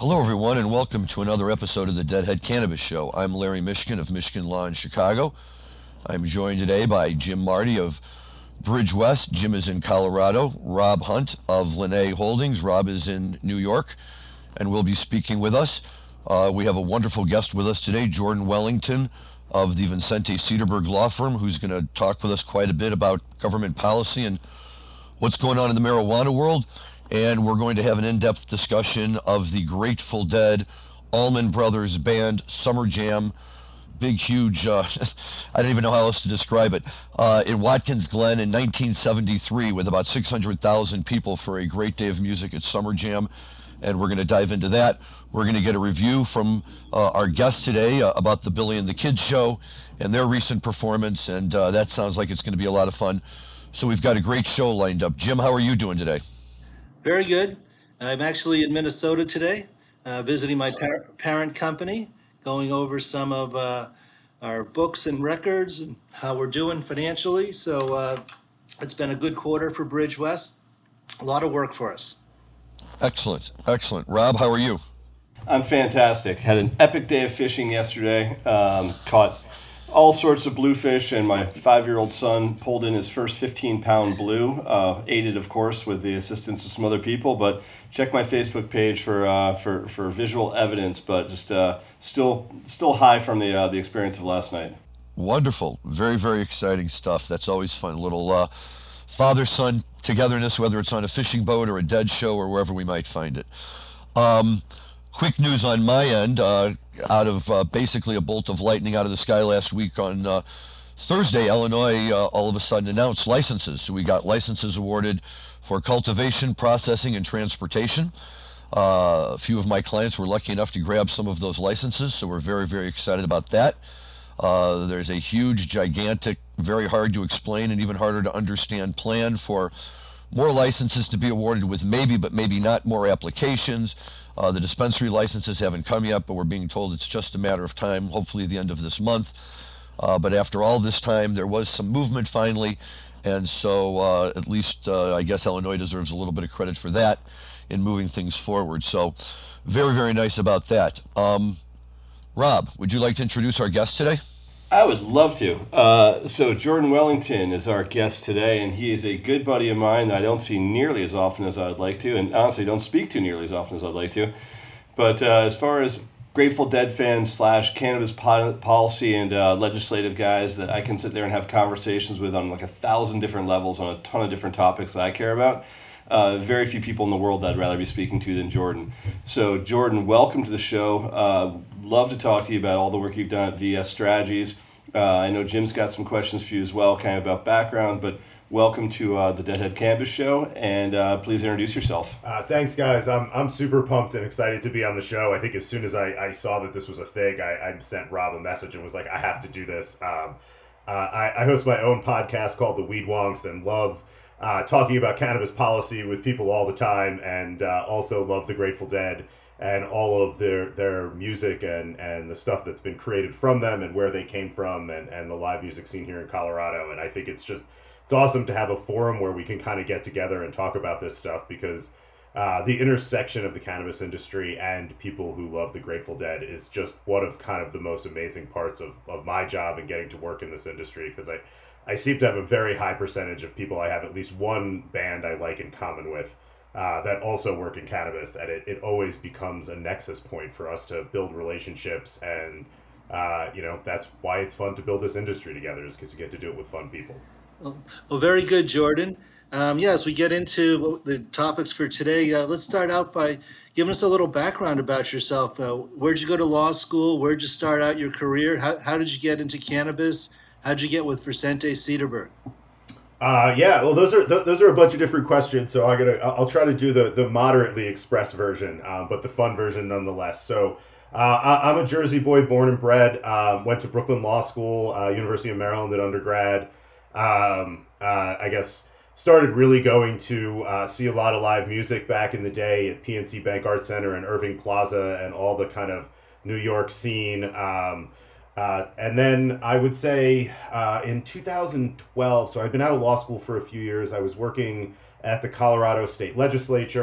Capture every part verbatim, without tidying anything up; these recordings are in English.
Hello, everyone, and welcome to another episode of the Deadhead Cannabis Show. I'm Larry Mishkin of Mishkin Law in Chicago. I'm joined today by Jim Marty of Bridge West. Jim is in Colorado. Rob Hunt of Linnae Holdings. Rob is in New York and will be speaking with us. Uh, we have a wonderful guest with us today, Jordan Wellington of the Vincente Sederberg Law Firm, who's going to talk with us quite a bit about government policy and what's going on in the marijuana world. And we're going to have an in-depth discussion of the Grateful Dead Allman Brothers Band Summer Jam. Big, huge, uh, I don't even know how else to describe it, uh, in Watkins Glen in nineteen seventy-three with about six hundred thousand people for a great day of music at Summer Jam. And we're going to dive into that. We're going to get a review from uh, our guest today uh, about the Billy and the Kids show and their recent performance. And uh, that sounds like it's going to be a lot of fun. So we've got a great show lined up. Jim, how are you doing today? Very good. I'm actually in Minnesota today, uh, visiting my par- parent company, going over some of uh, our books and records and how we're doing financially. So uh, it's been a good quarter for Bridge West. A lot of work for us. Excellent. Excellent. Rob, how are you? I'm fantastic. Had an epic day of fishing yesterday. Um, caught all sorts of bluefish, and my five-year-old son pulled in his first fifteen-pound blue, uh, aided, of course, with the assistance of some other people. But check my Facebook page for uh, for, for visual evidence. But just uh, still still high from the uh, the experience of last night. Wonderful. Very, very exciting stuff. That's always fun. Little uh, father-son togetherness, whether it's on a fishing boat or a dead show or wherever we might find it. Um, quick news on my end. Uh, out of uh, basically a bolt of lightning out of the sky last week on uh, Thursday, Illinois uh, all of a sudden announced licenses. So we got licenses awarded for cultivation, processing, and transportation. Uh, a few of my clients were lucky enough to grab some of those licenses, so we're very, very excited about that. Uh, there's a huge, gigantic, very hard to explain and even harder to understand plan for more licenses to be awarded with maybe, but maybe not more applications. Uh, the dispensary licenses haven't come yet, but we're being told it's just a matter of time, hopefully at the end of this month. Uh, but after all this time, there was some movement finally, and so uh, at least uh, I guess Illinois deserves a little bit of credit for that in moving things forward. So very, very nice about that. Um, Rob, would you like to introduce our guest today? I would love to. Uh, so Jordan Wellington is our guest today, and he is a good buddy of mine that I don't see nearly as often as I would like to, and honestly don't speak to nearly as often as I'd like to. But uh, as far as Grateful Dead fans slash cannabis po- policy and uh, legislative guys that I can sit there and have conversations with on like a thousand different levels on a ton of different topics that I care about, Uh, very few people in the world that I'd rather be speaking to than Jordan. So Jordan, welcome to the show. Uh, love to talk to you about all the work you've done at V S Strategies. Uh, I know Jim's got some questions for you as well, kind of about background, but welcome to uh, the Deadhead Cannabis Show, and uh, please introduce yourself. Uh, thanks, guys. I'm I'm super pumped and excited to be on the show. I think as soon as I, I saw that this was a thing, I, I sent Rob a message and was like, I have to do this. Um, uh, I, I host my own podcast called The Weed Wonks and love Uh, talking about cannabis policy with people all the time, and uh, also love the Grateful Dead and all of their their music and, and the stuff that's been created from them and where they came from, and, and the live music scene here in Colorado. And I think it's just it's awesome to have a forum where we can kind of get together and talk about this stuff, because uh, the intersection of the cannabis industry and people who love the Grateful Dead is just one of kind of the most amazing parts of, of my job and getting to work in this industry, because I I seem to have a very high percentage of people I have at least one band I like in common with uh, that also work in cannabis, and it, it always becomes a nexus point for us to build relationships, and uh, you know, that's why it's fun to build this industry together, is because you get to do it with fun people. Well, well very good, Jordan. Um, yeah, as we get into the topics for today, uh, let's start out by giving us a little background about yourself. Uh, where'd you go to law school? Where'd you start out your career? How, how did you get into cannabis? How'd you get with Vincente Sederberg? Uh, yeah, well, those are th- those are a bunch of different questions, so I gotta I'll try to do the the moderately express version, um, but the fun version nonetheless. So uh, I, I'm a Jersey boy, born and bred. Um, went to Brooklyn Law School, uh, University of Maryland at undergrad. Um, uh, I guess started really going to uh, see a lot of live music back in the day at P N C Bank Art Center and Irving Plaza and all the kind of New York scene. Um, Uh, and then I would say uh, in two thousand twelve, so I'd been out of law school for a few years. I was working at the Colorado State Legislature.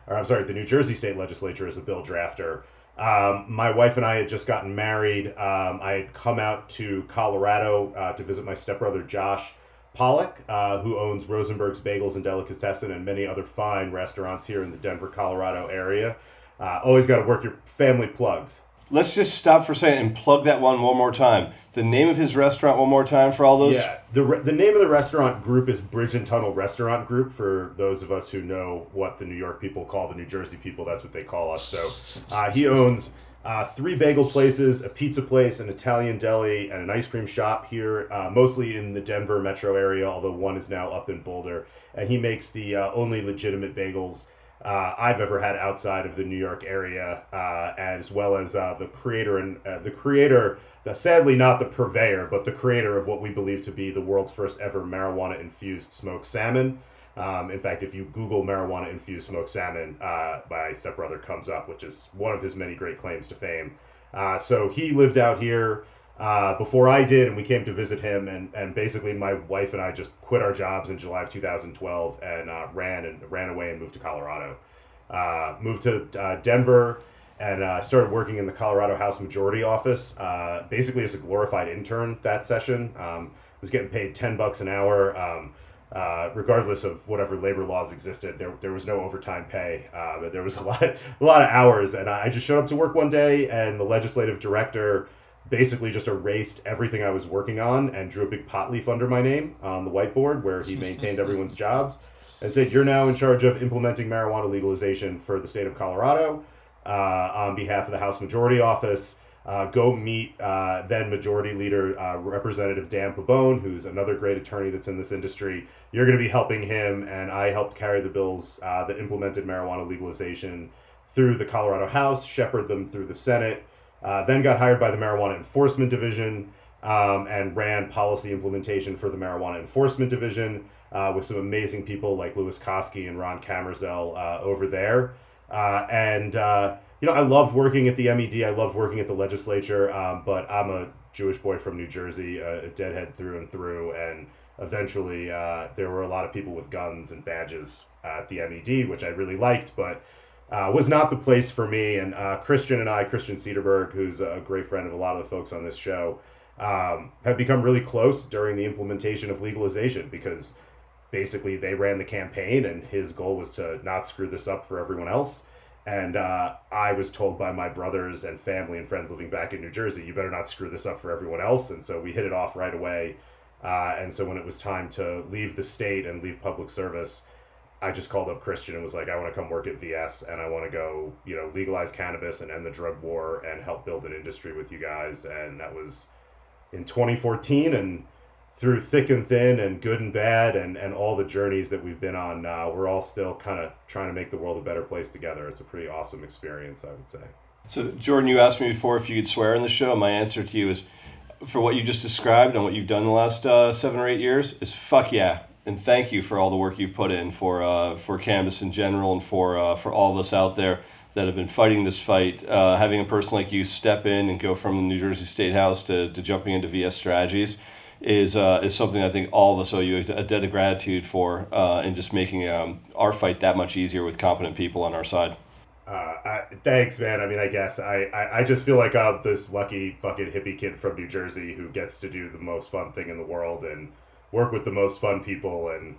or I'm sorry, the New Jersey State Legislature as a bill drafter. Um, my wife and I had just gotten married. Um, I had come out to Colorado uh, to visit my stepbrother Josh Pollock, uh, who owns Rosenberg's Bagels and Delicatessen and many other fine restaurants here in the Denver, Colorado area. Uh, always got to work your family plugs. Let's just stop for a second and plug that one one more time. The name of his restaurant one more time for all those? Yeah, the re- the name of the restaurant group is Bridge and Tunnel Restaurant Group. For those of us who know what the New York people call the New Jersey people, that's what they call us. So uh, he owns uh, three bagel places, a pizza place, an Italian deli, and an ice cream shop here, uh, mostly in the Denver metro area, although one is now up in Boulder. And he makes the uh, only legitimate bagels Uh, I've ever had outside of the New York area, uh, as well as uh, the creator and uh, the creator, uh, sadly not the purveyor, but the creator of what we believe to be the world's first ever marijuana infused smoked salmon. Um, in fact, if you Google marijuana infused smoked salmon, uh, my stepbrother comes up, which is one of his many great claims to fame. Uh, so he lived out here uh, before I did, and we came to visit him, and, and basically my wife and I just quit our jobs in July of two thousand twelve and uh, ran and ran away and moved to Colorado. Uh, moved to uh, Denver and uh, started working in the Colorado House Majority Office, uh, basically as a glorified intern that session. Um, was getting paid ten bucks an hour, um, uh, regardless of whatever labor laws existed. There, there was no overtime pay, uh, but there was a lot, a lot of hours. And I just showed up to work one day, and the legislative director basically just erased everything I was working on and drew a big pot leaf under my name on the whiteboard where he maintained everyone's jobs, and said, "You're now in charge of implementing marijuana legalization for the state of Colorado uh, on behalf of the House Majority Office. Uh, go meet uh, then Majority Leader uh, Representative Dan Pabon, who's another great attorney that's in this industry. You're going to be helping him," and I helped carry the bills uh, that implemented marijuana legalization through the Colorado House, shepherd them through the Senate, uh, then got hired by the Marijuana Enforcement Division um, and ran policy implementation for the Marijuana Enforcement Division uh, with some amazing people like Louis Koski and Ron Camerzel uh, over there. Uh, and, uh, you know, I loved working at the M E D. I loved working at the legislature, um, but I'm a Jewish boy from New Jersey, uh, a deadhead through and through. And eventually uh, there were a lot of people with guns and badges uh, at the M E D, which I really liked, but uh, was not the place for me. And uh, Christian and I, Christian Cederberg, who's a great friend of a lot of the folks on this show, um, have become really close during the implementation of legalization, because basically they ran the campaign and his goal was to not screw this up for everyone else. And uh, I was told by my brothers and family and friends living back in New Jersey, you better not screw this up for everyone else. And so we hit it off right away. Uh, and so when it was time to leave the state and leave public service, I just called up Christian and was like, I want to come work at V S, and I want to go, you know, legalize cannabis and end the drug war and help build an industry with you guys. And that was in twenty fourteen, and through thick and thin and good and bad and, and all the journeys that we've been on, uh, we're all still kind of trying to make the world a better place together. It's a pretty awesome experience, I would say. So, Jordan, you asked me before if you could swear in the show. My answer to you is, for what you just described and what you've done the last uh, seven or eight years, is fuck yeah. And thank you for all the work you've put in for uh, for cannabis in general, and for uh, for all of us out there that have been fighting this fight. Uh, having a person like you step in and go from the New Jersey State House to, to jumping into V S Strategies is uh, is something I think all of us owe you a debt of gratitude for, uh, and just making um, our fight that much easier with competent people on our side. Uh, I, thanks, man. I mean, I guess I, I, I just feel like I'm this lucky fucking hippie kid from New Jersey who gets to do the most fun thing in the world and work with the most fun people, and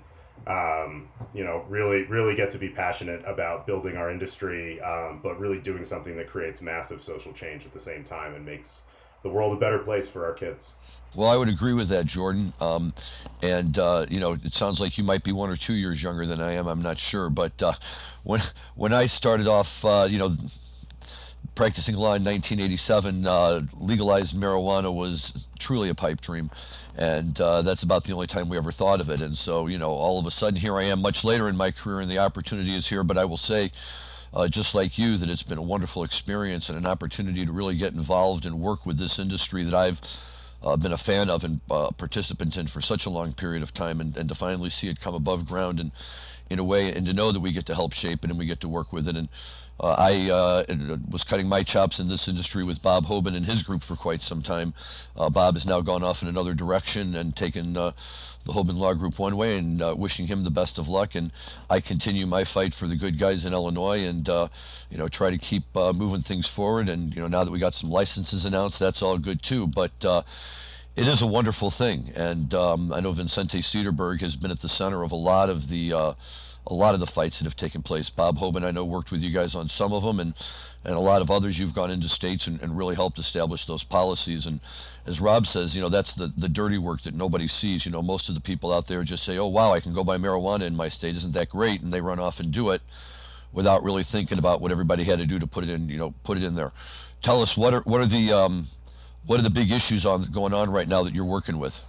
um, you know, really, really get to be passionate about building our industry, um, but really doing something that creates massive social change at the same time and makes the world a better place for our kids. Well, I would agree with that, Jordan. Um, and, uh, you know, it sounds like you might be one or two years younger than I am. I'm not sure. But uh, when when I started off, uh, you know, practicing law in nineteen eighty-seven, uh, legalized marijuana was truly a pipe dream. And uh, that's about the only time we ever thought of it. And so, you know, all of a sudden here I am much later in my career and the opportunity is here. But I will say, Uh, just like you, that it's been a wonderful experience and an opportunity to really get involved and work with this industry that I've uh, been a fan of and uh, participant in for such a long period of time, and, and to finally see it come above ground and in a way, and to know that we get to help shape it and we get to work with it. And uh, I uh, was cutting my chops in this industry with Bob Hoban and his group for quite some time. Uh, Bob has now gone off in another direction and taken uh, the Hoban Law Group one way, and uh, wishing him the best of luck. And I continue my fight for the good guys in Illinois, and uh, you know, try to keep uh, moving things forward. And you know, now that we got some licenses announced, that's all good too. But uh, it is a wonderful thing, and um, I know Vincente Cederberg has been at the center of a lot of the uh, a lot of the fights that have taken place. Bob Hoban, I know, worked with you guys on some of them, and and a lot of others. You've gone into states and, and really helped establish those policies. And as Rob says, you know, that's the the dirty work that nobody sees. You know, most of the people out there just say, "Oh, wow, I can go buy marijuana in my state. Isn't that great?" And they run off and do it without really thinking about what everybody had to do to put it in. You know, put it in there. Tell us, what are what are the um, what are the big issues on going on right now that you're working with?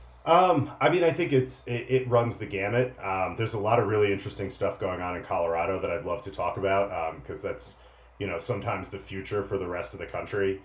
Um, I mean, I think it's it, it runs the gamut. Um, there's a lot of really interesting stuff going on in Colorado that I'd love to talk about, because um, that's, you know, sometimes the future for the rest of the country.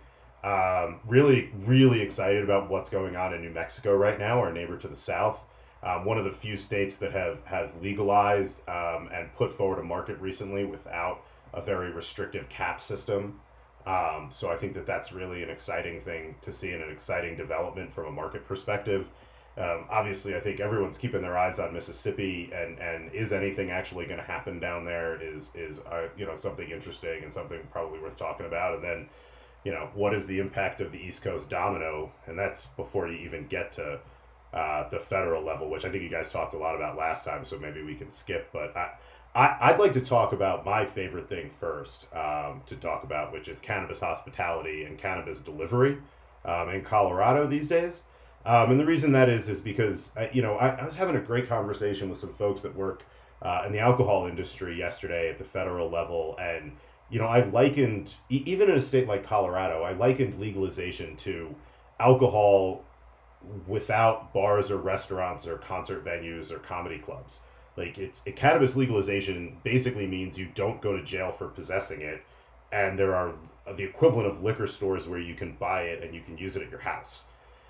Um, really, really excited about what's going on in New Mexico right now, our neighbor to the south. Um, one of the few states that have, have legalized um, and put forward a market recently without a very restrictive cap system. Um, so I think that that's really an exciting thing to see, and an exciting development from a market perspective. Um, obviously, I think everyone's keeping their eyes on Mississippi, and, and is anything actually going to happen down there is is uh, you know, something interesting and something probably worth talking about. And then, you know, what is the impact of the East Coast domino? And that's before you even get to uh, the federal level, which I think you guys talked a lot about last time. So maybe we can skip. But I, I I'd like to talk about my favorite thing first um, to talk about, which is cannabis hospitality and cannabis delivery um, in Colorado these days. Um, and the reason that is, is because, uh, you know, I, I was having a great conversation with some folks that work uh, in the alcohol industry yesterday at the federal level. And, you know, I likened, e- even in a state like Colorado, I likened legalization to alcohol without bars or restaurants or concert venues or comedy clubs. Like, it's it, cannabis legalization basically means you don't go to jail for possessing it. And there are the equivalent of liquor stores where you can buy it and you can use it at your house.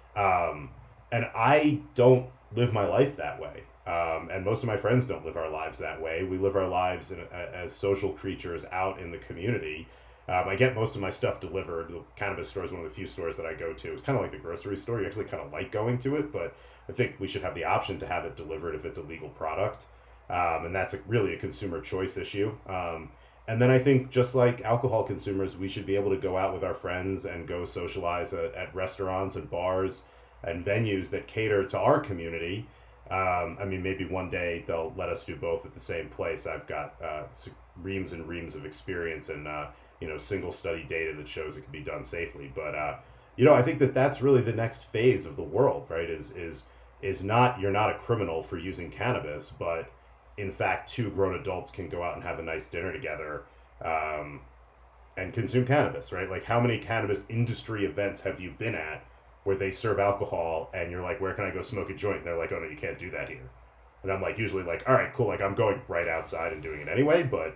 Um, and I don't live my life that way. Um, and most of my friends don't live our lives that way. We live our lives in, as social creatures out in the community. Um, I get most of my stuff delivered. The cannabis store is one of the few stores that I go to. It's kind of like the grocery store. You actually kind of like going to it, but I think we should have the option to have it delivered if it's a legal product. Um, and that's a, really a consumer choice issue. Um, And then I think, just like alcohol consumers, we should be able to go out with our friends and go socialize at, at restaurants and bars and venues that cater to our community. Um, I mean, maybe one day they'll let us do both at the same place. I've got uh, reams and reams of experience and, uh, you know, single study data that shows it can be done safely. But, uh, you know, I think that that's really the next phase of the world, right? Is, is, is not, you're not a criminal for using cannabis, but in fact, two grown adults can go out and have a nice dinner together um, and consume cannabis, right? Like, how many cannabis industry events have you been at where they serve alcohol and you're like, where can I go smoke a joint? And they're like, oh, no, you can't do that here. And I'm like, usually like, all right, cool. Like, I'm going right outside and doing it anyway. But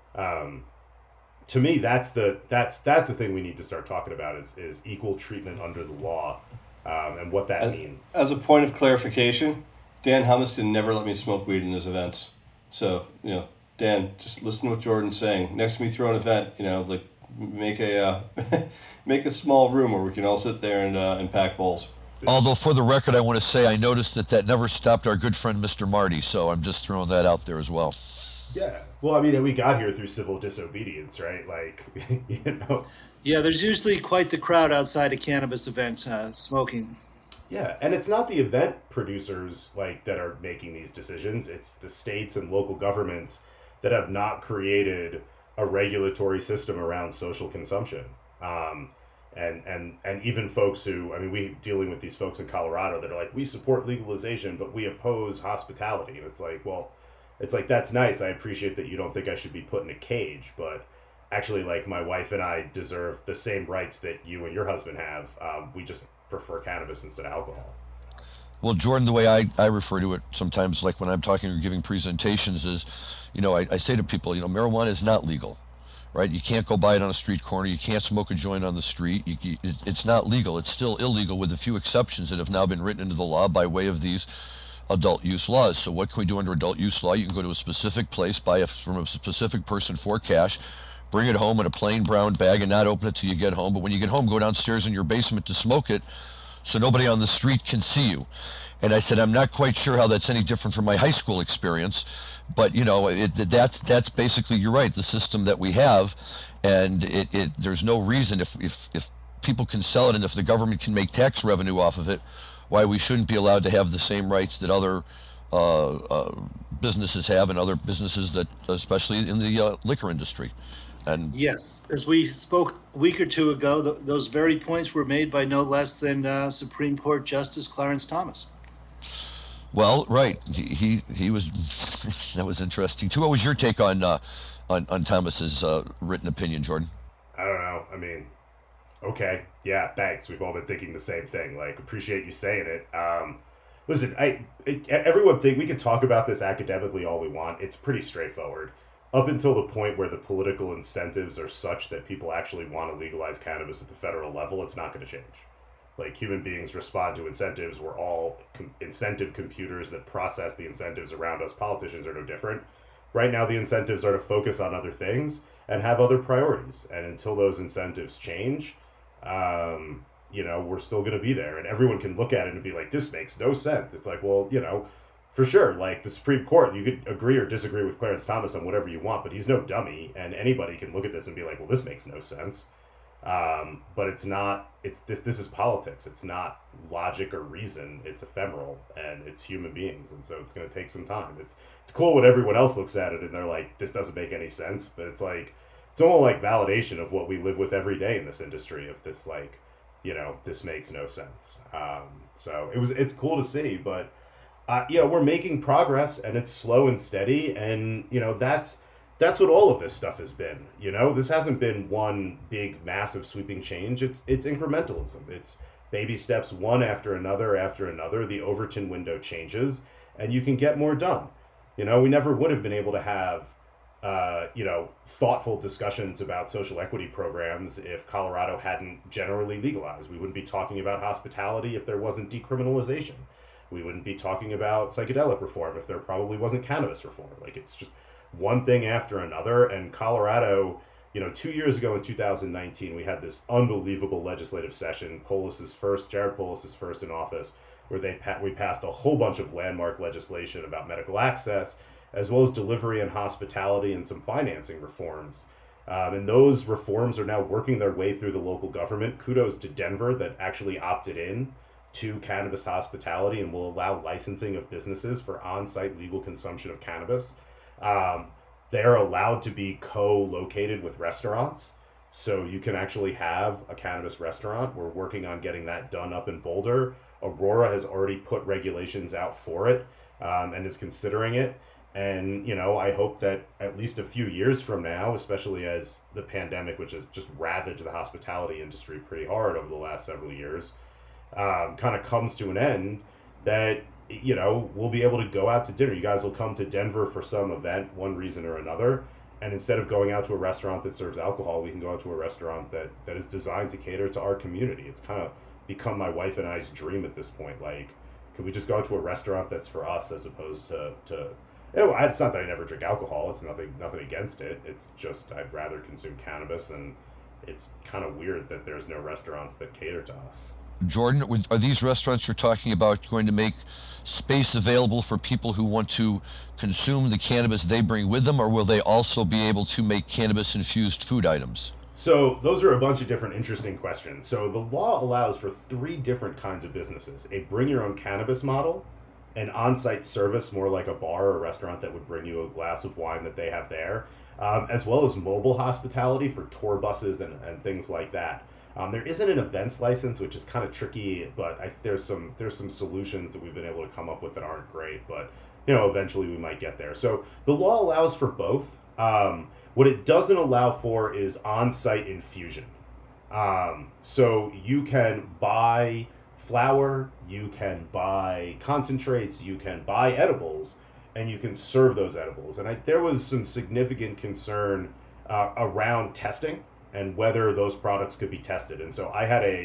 um, to me, that's the that's that's the thing we need to start talking about is, is equal treatment under the law um, and what that as, means. As a point of clarification, Dan Humiston never let me smoke weed in his events. So, you know, Dan, just listen to what Jordan's saying. Next time you throw an event, you know, like make a uh, make a small room where we can all sit there and uh, and pack bowls. Although, for the record, I want to say I noticed that that never stopped our good friend Mister Marty, so I'm just throwing that out there as well. Yeah. Well, I mean, we got here through civil disobedience, right? Like, you know. Yeah, there's usually quite the crowd outside a cannabis event uh, smoking. Yeah, and it's not the event producers like that are making these decisions. It's the states and local governments that have not created a regulatory system around social consumption. Um, and and and even folks who, I mean, we dealing with these folks in Colorado that are like, we support legalization, but we oppose hospitality. And it's like, well, it's like, that's nice. I appreciate that you don't think I should be put in a cage, but actually, like, my wife and I deserve the same rights that you and your husband have. Um, we just prefer cannabis instead of alcohol. Well, Jordan, the way I, I refer to it sometimes, like when I'm talking or giving presentations, is, you know, I, I say to people, you know, marijuana is not legal, right? You can't go buy it on a street corner. You can't smoke a joint on the street. You, you, it, it's not legal. It's still illegal with a few exceptions that have now been written into the law by way of these adult use laws. So what can we do under adult use law? You can go to a specific place, buy it from a specific person for cash, bring it home in a plain brown bag and not open it till you get home. But when you get home, go downstairs in your basement to smoke it so nobody on the street can see you. And I said, I'm not quite sure how that's any different from my high school experience, but you know, it, that's that's basically, you're right, the system that we have, and it, it there's no reason if, if if people can sell it and if the government can make tax revenue off of it, why we shouldn't be allowed to have the same rights that other uh, uh, businesses have and other businesses that, especially in the uh, liquor industry. And Yes, as we spoke a week or two ago, th- those very points were made by no less than uh, Supreme Court Justice Clarence Thomas. well, right, he he, he was that was interesting too. What was your take on uh, on on Thomas's uh, written opinion, Jordan? I don't know. I mean, okay, yeah, thanks. We've all been thinking the same thing. Like, appreciate you saying it. Um, listen, I, I everyone think we can talk about this academically all we want. It's pretty straightforward. Up until the point where the political incentives are such that people actually want to legalize cannabis at the federal level, it's not going to change. Like, human beings respond to incentives. We're all com- incentive computers that process the incentives around us. Politicians are no different. Right now, the incentives are to focus on other things and have other priorities. And until those incentives change, um, you know, we're still going to be there. And everyone can look at it and be like, this makes no sense. It's like, well, you know, for sure, like the Supreme Court, you could agree or disagree with Clarence Thomas on whatever you want, but he's no dummy. And anybody can look at this and be like, well, this makes no sense. Um, but it's not, it's this, this is politics. It's not logic or reason. It's ephemeral and it's human beings. And so it's going to take some time. It's, it's cool when everyone else looks at it and they're like, this doesn't make any sense, but it's like, it's almost like validation of what we live with every day in this industry of this, like, you know, this makes no sense. Um, so it was, it's cool to see, but, uh, you know, we're making progress and it's slow and steady. And, you know, that's, That's what all of this stuff has been. You know, this hasn't been one big, massive, sweeping change. It's it's incrementalism. It's baby steps, one after another after another. The Overton window changes, and you can get more done. You know, we never would have been able to have, uh, you know, thoughtful discussions about social equity programs if Colorado hadn't generally legalized. We wouldn't be talking about hospitality if there wasn't decriminalization. We wouldn't be talking about psychedelic reform if there probably wasn't cannabis reform. Like, it's just one thing after another. And Colorado, you know, two years ago in two thousand nineteen, we had this unbelievable legislative session, Polis's first, Jared Polis's first in office, where they pa- we passed a whole bunch of landmark legislation about medical access, as well as delivery and hospitality and some financing reforms. Um, and those reforms are now working their way through the local government. Kudos to Denver that actually opted in to cannabis hospitality and will allow licensing of businesses for on-site legal consumption of cannabis. Um, they're allowed to be co-located with restaurants, so you can actually have a cannabis restaurant. We're working on getting that done up in Boulder. Aurora has already put regulations out for it, um, and is considering it. And, you know, I hope that at least a few years from now, especially as the pandemic, which has just ravaged the hospitality industry pretty hard over the last several years, um, kind of comes to an end, that, you know, we'll be able to go out to dinner. You guys will come to Denver for some event, one reason or another. And instead of going out to a restaurant that serves alcohol, we can go out to a restaurant that, that is designed to cater to our community. It's kind of become my wife and I's dream at this point. Like, could we just go out to a restaurant that's for us as opposed to, to you know, it's not that I never drink alcohol. It's nothing, nothing against it. It's just I'd rather consume cannabis, and it's kind of weird that there's no restaurants that cater to us. Jordan, are these restaurants you're talking about going to make space available for people who want to consume the cannabis they bring with them, or will they also be able to make cannabis-infused food items? So those are a bunch of different interesting questions. So the law allows for three different kinds of businesses: a bring-your-own cannabis model, an on-site service, more like a bar or restaurant that would bring you a glass of wine that they have there, um, as well as mobile hospitality for tour buses and, and things like that. Um, there isn't an events license, which is kind of tricky, but I, there's some there's some solutions that we've been able to come up with that aren't great, but you know, eventually we might get there. So the law allows for both. Um, what it doesn't allow for is on-site infusion. Um, so you can buy flour, you can buy concentrates, you can buy edibles, and you can serve those edibles. And I, there was some significant concern uh, around testing and whether those products could be tested. And so I had a,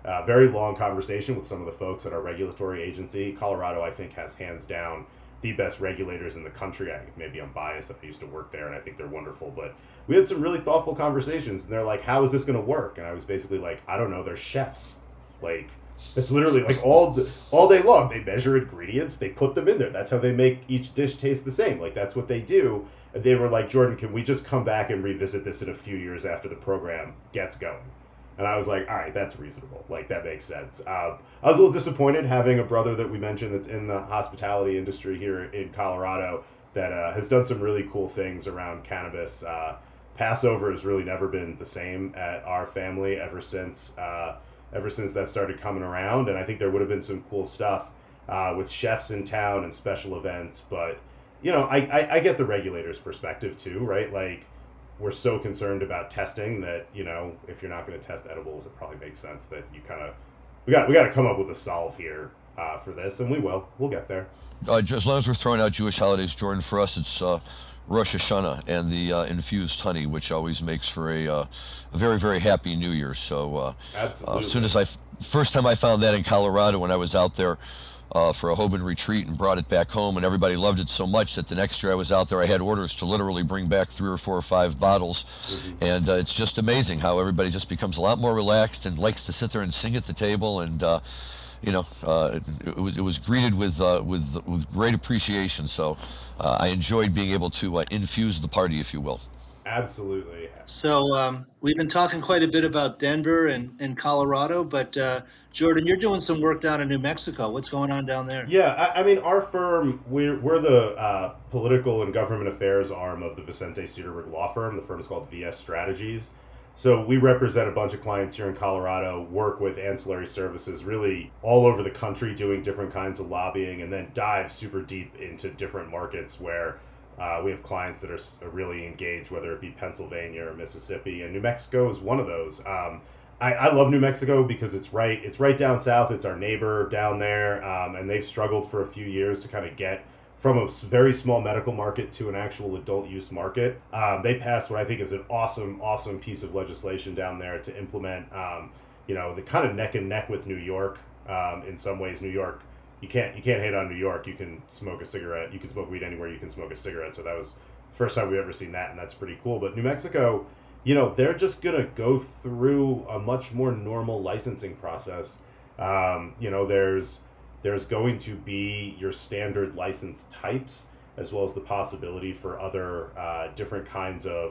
Uh, very long conversation with some of the folks at our regulatory agency. Colorado, I think, has hands down the best regulators in the country. I, maybe I'm biased. I used to work there, and I think they're wonderful. But we had some really thoughtful conversations, and they're like, "How is this going to work?" And I was basically like, "I don't know. They're chefs. Like, it's literally like all the, all day long. They measure ingredients, they put them in there. That's how they make each dish taste the same. Like that's what they do." And they were like, "Jordan, can we just come back and revisit this in a few years after the program gets going?" And I was like, all right, that's reasonable. Like, that makes sense. Um, I was a little disappointed having a brother that we mentioned that's in the hospitality industry here in Colorado that uh, has done some really cool things around cannabis. Uh, Passover has really never been the same at our family ever since uh, ever since that started coming around. And I think there would have been some cool stuff uh, with chefs in town and special events. But, you know, I, I, I get the regulator's perspective too, right? Like, we're so concerned about testing that, you know, if you're not going to test edibles, it probably makes sense that you kind of, we got we got to come up with a solve here uh, for this, and we will. We'll get there. Uh, as long as we're throwing out Jewish holidays, Jordan, for us it's uh, Rosh Hashanah and the uh, infused honey, which always makes for a, uh, a very, very happy New Year. So uh, Absolutely. Uh, as soon as I, first time I found that in Colorado when I was out there, Uh, for a Hoban retreat and brought it back home, and everybody loved it so much that the next year I was out there, I had orders to literally bring back three or four or five bottles. Mm-hmm. And uh, it's just amazing how everybody just becomes a lot more relaxed and likes to sit there and sing at the table. And uh, you know, uh, it, it, was, it was greeted with uh, with with great appreciation. So uh, I enjoyed being able to uh, infuse the party, if you will. Absolutely. So um, we've been talking quite a bit about Denver and, and Colorado, but uh, Jordan, you're doing some work down in New Mexico. What's going on down there? Yeah, I, I mean, our firm, we're, we're the uh, political and government affairs arm of the Vicente Cedarberg law firm. The firm is called V S Strategies. So we represent a bunch of clients here in Colorado, work with ancillary services really all over the country doing different kinds of lobbying, and then dive super deep into different markets where Uh, we have clients that are really engaged, whether it be Pennsylvania or Mississippi, and New Mexico is one of those. Um, I, I love New Mexico because it's right it's right down south. It's our neighbor down there, um, and they've struggled for a few years to kind of get from a very small medical market to an actual adult use market. Um, they passed what I think is an awesome, awesome piece of legislation down there to implement, um, you know, the kind of neck and neck with New York. Um, in some ways, New York. You can't you can't hate on New York. You can smoke a cigarette. You can smoke weed anywhere. You can smoke a cigarette. So that was the first time we've ever seen that, and that's pretty cool. But New Mexico, you know, they're just gonna go through a much more normal licensing process. Um, you know, there's there's going to be your standard license types, as well as the possibility for other uh, different kinds of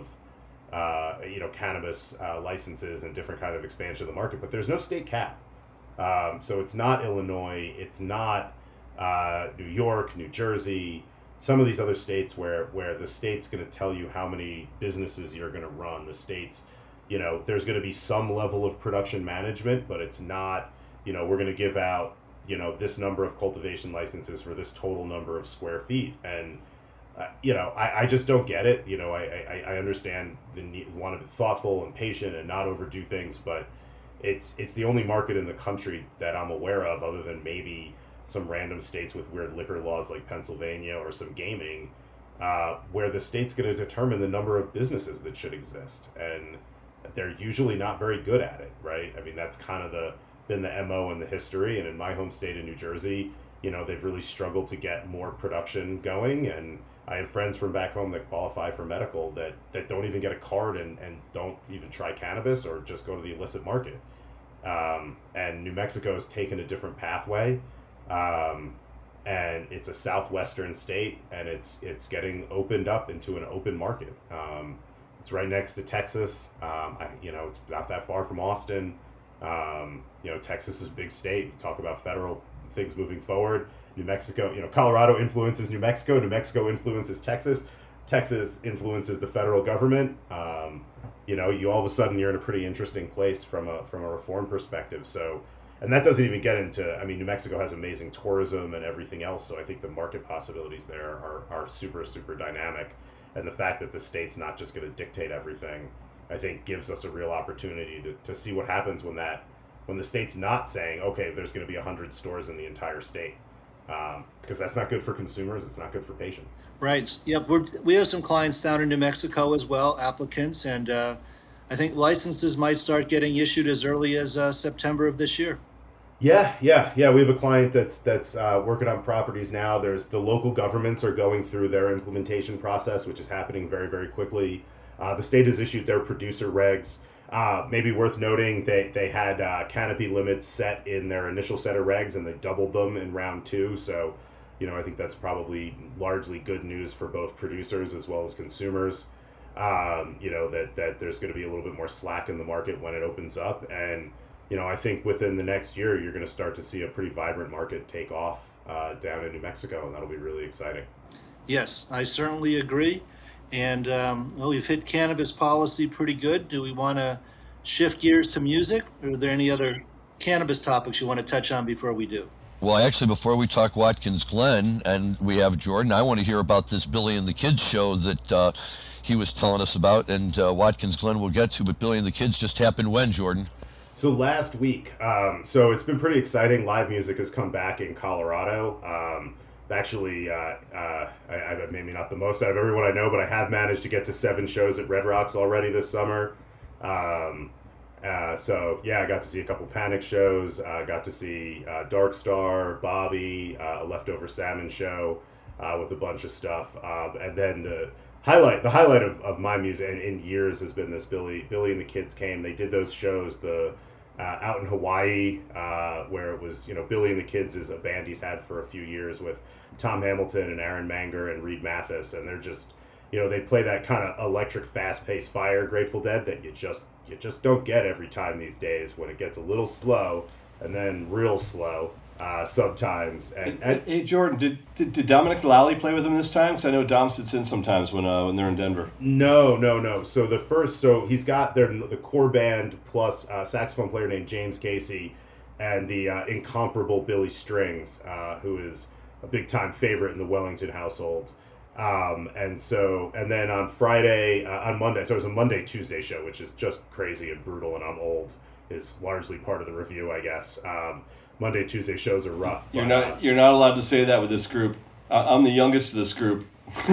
uh, you know cannabis uh, licenses and different kind of expansion of the market. But there's no state cap. Um, so it's not Illinois, it's not uh, New York, New Jersey, some of these other states where, where the state's going to tell you how many businesses you're going to run. The state's, you know, there's going to be some level of production management, but it's not, you know, we're going to give out, you know, this number of cultivation licenses for this total number of square feet. And, uh, you know, I, I just don't get it. You know, I, I, I understand the need, want to be thoughtful and patient and not overdo things, but It's it's the only market in the country that I'm aware of, other than maybe some random states with weird liquor laws like Pennsylvania or some gaming, uh, where the state's going to determine the number of businesses that should exist, and they're usually not very good at it, right? I mean, that's kind of the been the M O in the history, and in my home state of New Jersey, you know, they've really struggled to get more production going, and I have friends from back home that qualify for medical that, that don't even get a card and, and don't even try cannabis or just go to the illicit market. Um, and New Mexico has taken a different pathway. Um, and it's a southwestern state, and it's it's getting opened up into an open market. Um, it's right next to Texas. Um, I, you know, it's not that far from Austin. Um, you know, Texas is a big state. We talk about federal things moving forward. New Mexico, you know, Colorado influences New Mexico. New Mexico influences Texas. Texas influences the federal government. Um, you know, you all of a sudden you're in a pretty interesting place from a from a reform perspective. So, and that doesn't even get into. I mean, New Mexico has amazing tourism and everything else. So I think the market possibilities there are are super super dynamic, and the fact that the state's not just going to dictate everything, I think gives us a real opportunity to to see what happens when that when the state's not saying, okay, there's going to be a hundred stores in the entire state. Um, because that's not good for consumers. It's not good for patients. Right. Yep. We're, we have some clients down in New Mexico as well, applicants, and uh, I think licenses might start getting issued as early as uh, September of this year. Yeah, yeah, yeah. We have a client that's that's uh, working on properties now. There's the local governments are going through their implementation process, which is happening very, very quickly. Uh, the state has issued their producer regs. Uh, maybe worth noting, they they had uh, canopy limits set in their initial set of regs, and they doubled them in round two. So, you know, I think that's probably largely good news for both producers as well as consumers. Um, you know that that there's going to be a little bit more slack in the market when it opens up, and you know, I think within the next year, you're going to start to see a pretty vibrant market take off uh, down in New Mexico, and that'll be really exciting. Yes, I certainly agree. And um, well, we've hit cannabis policy pretty good. Do we want to shift gears to music, or are there any other cannabis topics you want to touch on before we do? Well, actually, before we talk Watkins Glen and we have Jordan, I want to hear about this Billy and the Kids show that uh, he was telling us about, and uh, Watkins Glen we'll get to, but Billy and the Kids just happened when, Jordan? So last week, um, so it's been pretty exciting. Live music has come back in Colorado. Um, actually, uh, uh, I, I maybe not the most out of everyone I know, but I have managed to get to seven shows at Red Rocks already this summer. Um, uh, so yeah, I got to see a couple Panic shows. I uh, got to see uh, Dark Star, Bobby, uh, a Leftover Salmon show uh, with a bunch of stuff, uh, and then the highlight the highlight of, of my music in, in years has been this Billy Billy and the Kids came. They did those shows the uh, out in Hawaii uh, where it was, you know, Billy and the Kids is a band he's had for a few years with Tom Hamilton and Aaron Manger and Reed Mathis, and they're just, you know, they play that kind of electric fast-paced fire Grateful Dead that you just you just don't get every time these days, when it gets a little slow and then real slow. Uh, sometimes. And, and hey, Jordan, did, did did Dominic Lally play with them this time? Because I know Dom sits in sometimes when uh, when they're in Denver. No, no, no. So the first, so he's got their the core band plus a saxophone player named James Casey, and the uh, incomparable Billy Strings, uh, who is a big time favorite in the Wellington household. Um, and so, and then on Friday, uh, on Monday, so it was a Monday Tuesday show, which is just crazy and brutal, and I'm old, is largely part of the review, I guess. Um, Monday, Tuesday shows are rough. You're but, not uh, you're not allowed to say that with this group. I- I'm the youngest of this group.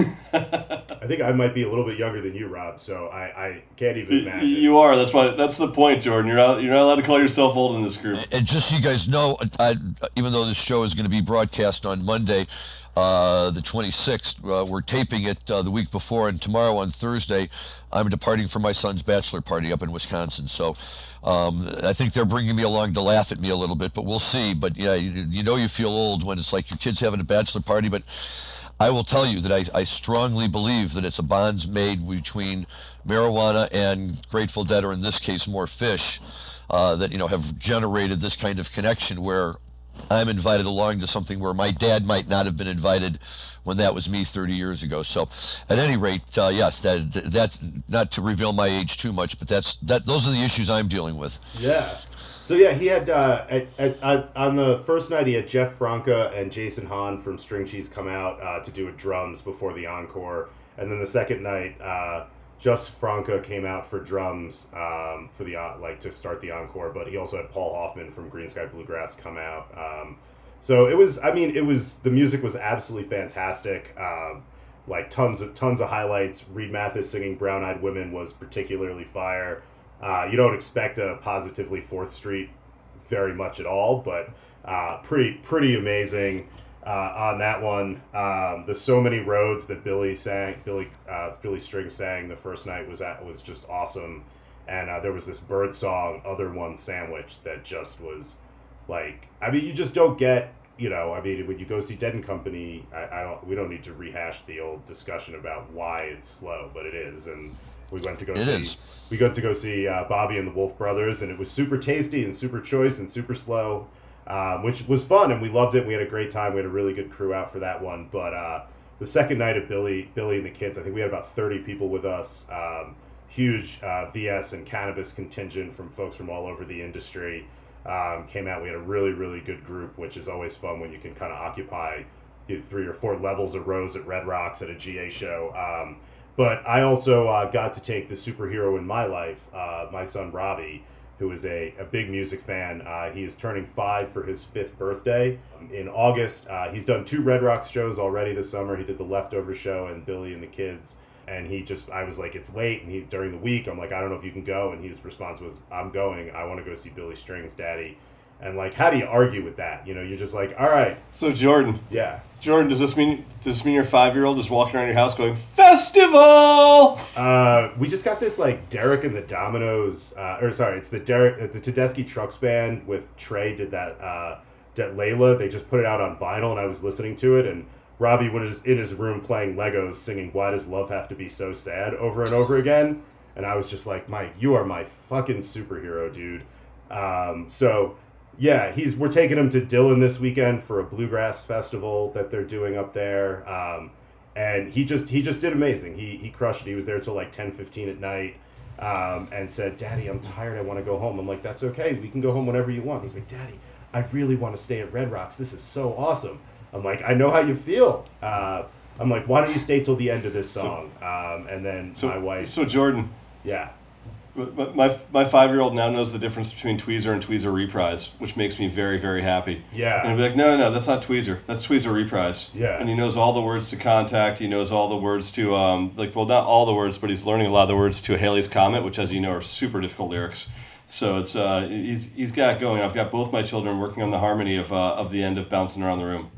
I think I might be a little bit younger than you, Rob. So I, I can't even imagine. You are. That's why. That's the point, Jordan. You're not. You're not allowed to call yourself old in this group. And just so you guys know, I, even though this show is going to be broadcast on Monday, uh, the twenty-sixth, uh, we're taping it uh, the week before, and tomorrow on Thursday, I'm departing for my son's bachelor party up in Wisconsin. So um, I think they're bringing me along to laugh at me a little bit, but we'll see. But yeah, you, you know you feel old when it's like your kid's having a bachelor party, but I will tell you that I, I strongly believe that it's a bond made between marijuana and Grateful Dead, or in this case, more Fish, uh, that, you know, have generated this kind of connection where I'm invited along to something where my dad might not have been invited when that was me thirty years ago. So at any rate, uh, yes, that that's not to reveal my age too much, but that's that. Those are the issues I'm dealing with. Yeah. So yeah, he had uh, at, at, at on the first night he had Jeff Franca and Jason Hahn from String Cheese come out uh, to do a drums before the encore, and then the second night, uh, just Franca came out for drums um, for the uh, like to start the encore. But he also had Paul Hoffman from Green Sky Bluegrass come out. Um, so it was, I mean, it was the music was absolutely fantastic. Um, like tons of tons of highlights. Reed Mathis singing "Brown Eyed Women" was particularly fire. Uh, you don't expect a positively Fourth Street very much at all, but uh, pretty pretty amazing uh, on that one. Um, the So Many Roads that Billy sang, Billy uh, Billy String sang the first night was at, was just awesome, and uh, there was this bird song "Other One Sandwich" that just was like, I mean, you just don't get. You know, I mean, when you go see Dead and Company, I, I don't. We don't need to rehash the old discussion about why it's slow, but it is, and we went to go It see. is. We got to go see uh, Bobby and the Wolf Brothers, and it was super tasty and super choice and super slow, um, which was fun, and we loved it. We had a great time. We had a really good crew out for that one. But uh, the second night of Billy, Billy and the Kids, I think we had about thirty people with us. Um, huge uh, V S and cannabis contingent from folks from all over the industry um, came out. We had a really, really good group, which is always fun when you can kind of occupy you know, three or four levels of rows at Red Rocks at a G A show. Um, But I also uh, got to take the superhero in my life, uh, my son Robbie, who is a, a big music fan. Uh, he is turning five for his fifth birthday in August. Uh, he's done two Red Rocks shows already this summer. He did the Leftover show and Billy and the Kids. and he just, I was like, it's late, and he during the week, I'm like, I don't know if you can go, and his response was, I'm going. I want to go see Billy Strings, Daddy. And like, how do you argue with that? You know, you're just like, all right, So Jordan, yeah. Jordan, does this mean does this mean your five year old is walking around your house going festival? Uh, we just got this like Derek and the Dominoes, uh, or sorry, it's the Derek, uh, the Tedeschi Trucks Band with Trey did that. Uh, that Layla, they just put it out on vinyl, and I was listening to it, and Robbie was in his room playing Legos, singing "Why Does Love Have to Be So Sad" over and over again, and I was just like, Mike, you are my fucking superhero, dude. Um, so. Yeah, he's. We're taking him to Dillon this weekend for a bluegrass festival that they're doing up there, um, and he just he just did amazing. He he crushed it. He was there till like ten fifteen at night, um, and said, "Daddy, I'm tired. I want to go home." I'm like, "That's okay. We can go home whenever you want." He's like, "Daddy, I really want to stay at Red Rocks. This is so awesome." I'm like, "I know how you feel." Uh, I'm like, "Why don't you stay till the end of this song?" Um, and then So my wife, So Jordan, yeah. my my, my five year old now knows the difference between Tweezer and Tweezer Reprise, which makes me very very happy. Yeah. And he'll be like, no, no, that's not Tweezer. That's Tweezer Reprise. Yeah. And he knows all the words to Contact. He knows all the words to um like well not all the words, but he's learning a lot of the words to Haley's Comet, which as you know are super difficult lyrics. So it's uh he's he's got it going. I've got both my children working on the harmony of uh, of the end of Bouncing Around the Room.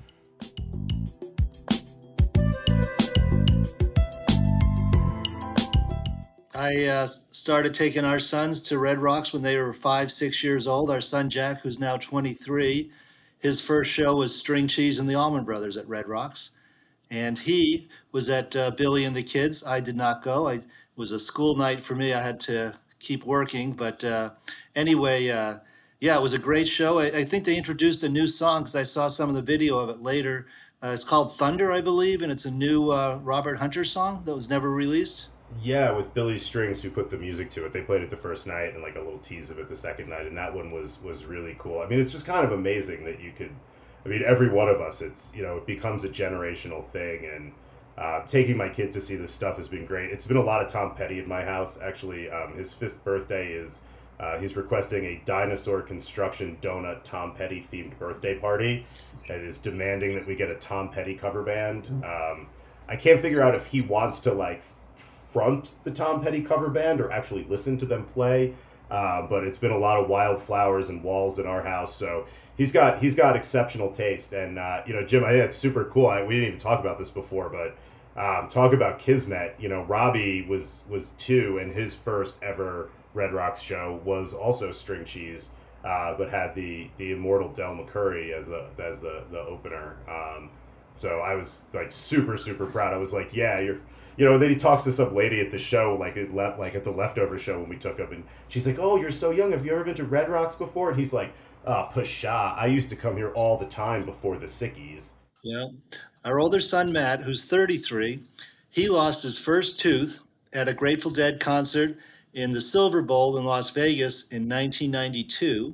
I uh, started taking our sons to Red Rocks when they were five, six years old. Our son Jack, who's now twenty-three, his first show was String Cheese and the Allman Brothers at Red Rocks. And he was at uh, Billy and the Kids. I did not go. I, it was a school night for me. I had to keep working. But uh, anyway, uh, yeah, it was a great show. I, I think they introduced a new song because I saw some of the video of it later. Uh, it's called Thunder, I believe, and it's a new uh, Robert Hunter song that was never released. Yeah, with Billy Strings, who put the music to it. They played it the first night and like a little tease of it the second night, and that one was was really cool. I mean, it's just kind of amazing that you could. I mean, every one of us, it's you know, it becomes a generational thing, and uh, taking my kid to see this stuff has been great. It's been a lot of Tom Petty in my house. Actually, um, his fifth birthday is uh, he's requesting a dinosaur construction donut Tom Petty themed birthday party, and is demanding that we get a Tom Petty cover band. Um, I can't figure out if he wants to like front the Tom Petty cover band or actually listen to them play. Uh, but it's been a lot of wildflowers and walls in our house, so he's got he's got exceptional taste. And uh, you know, Jim, I think that's super cool. I, we didn't even talk about this before, but um, talk about Kismet. You know, Robbie was was two, and his first ever Red Rocks show was also String Cheese, uh, but had the the immortal Del McCurry as the as the the opener. Um, so I was like super super proud. I was like, yeah, you're. You know, then he talks to some lady at the show, like it left, like at the leftover show when we took him, and she's like, "Oh, you're so young. Have you ever been to Red Rocks before?" And he's like, "Ah, oh, pshaw. I used to come here all the time before the sickies." Yeah. Our older son, Matt, who's thirty-three, he lost his first tooth at a Grateful Dead concert in the Silver Bowl in Las Vegas in nineteen ninety-two.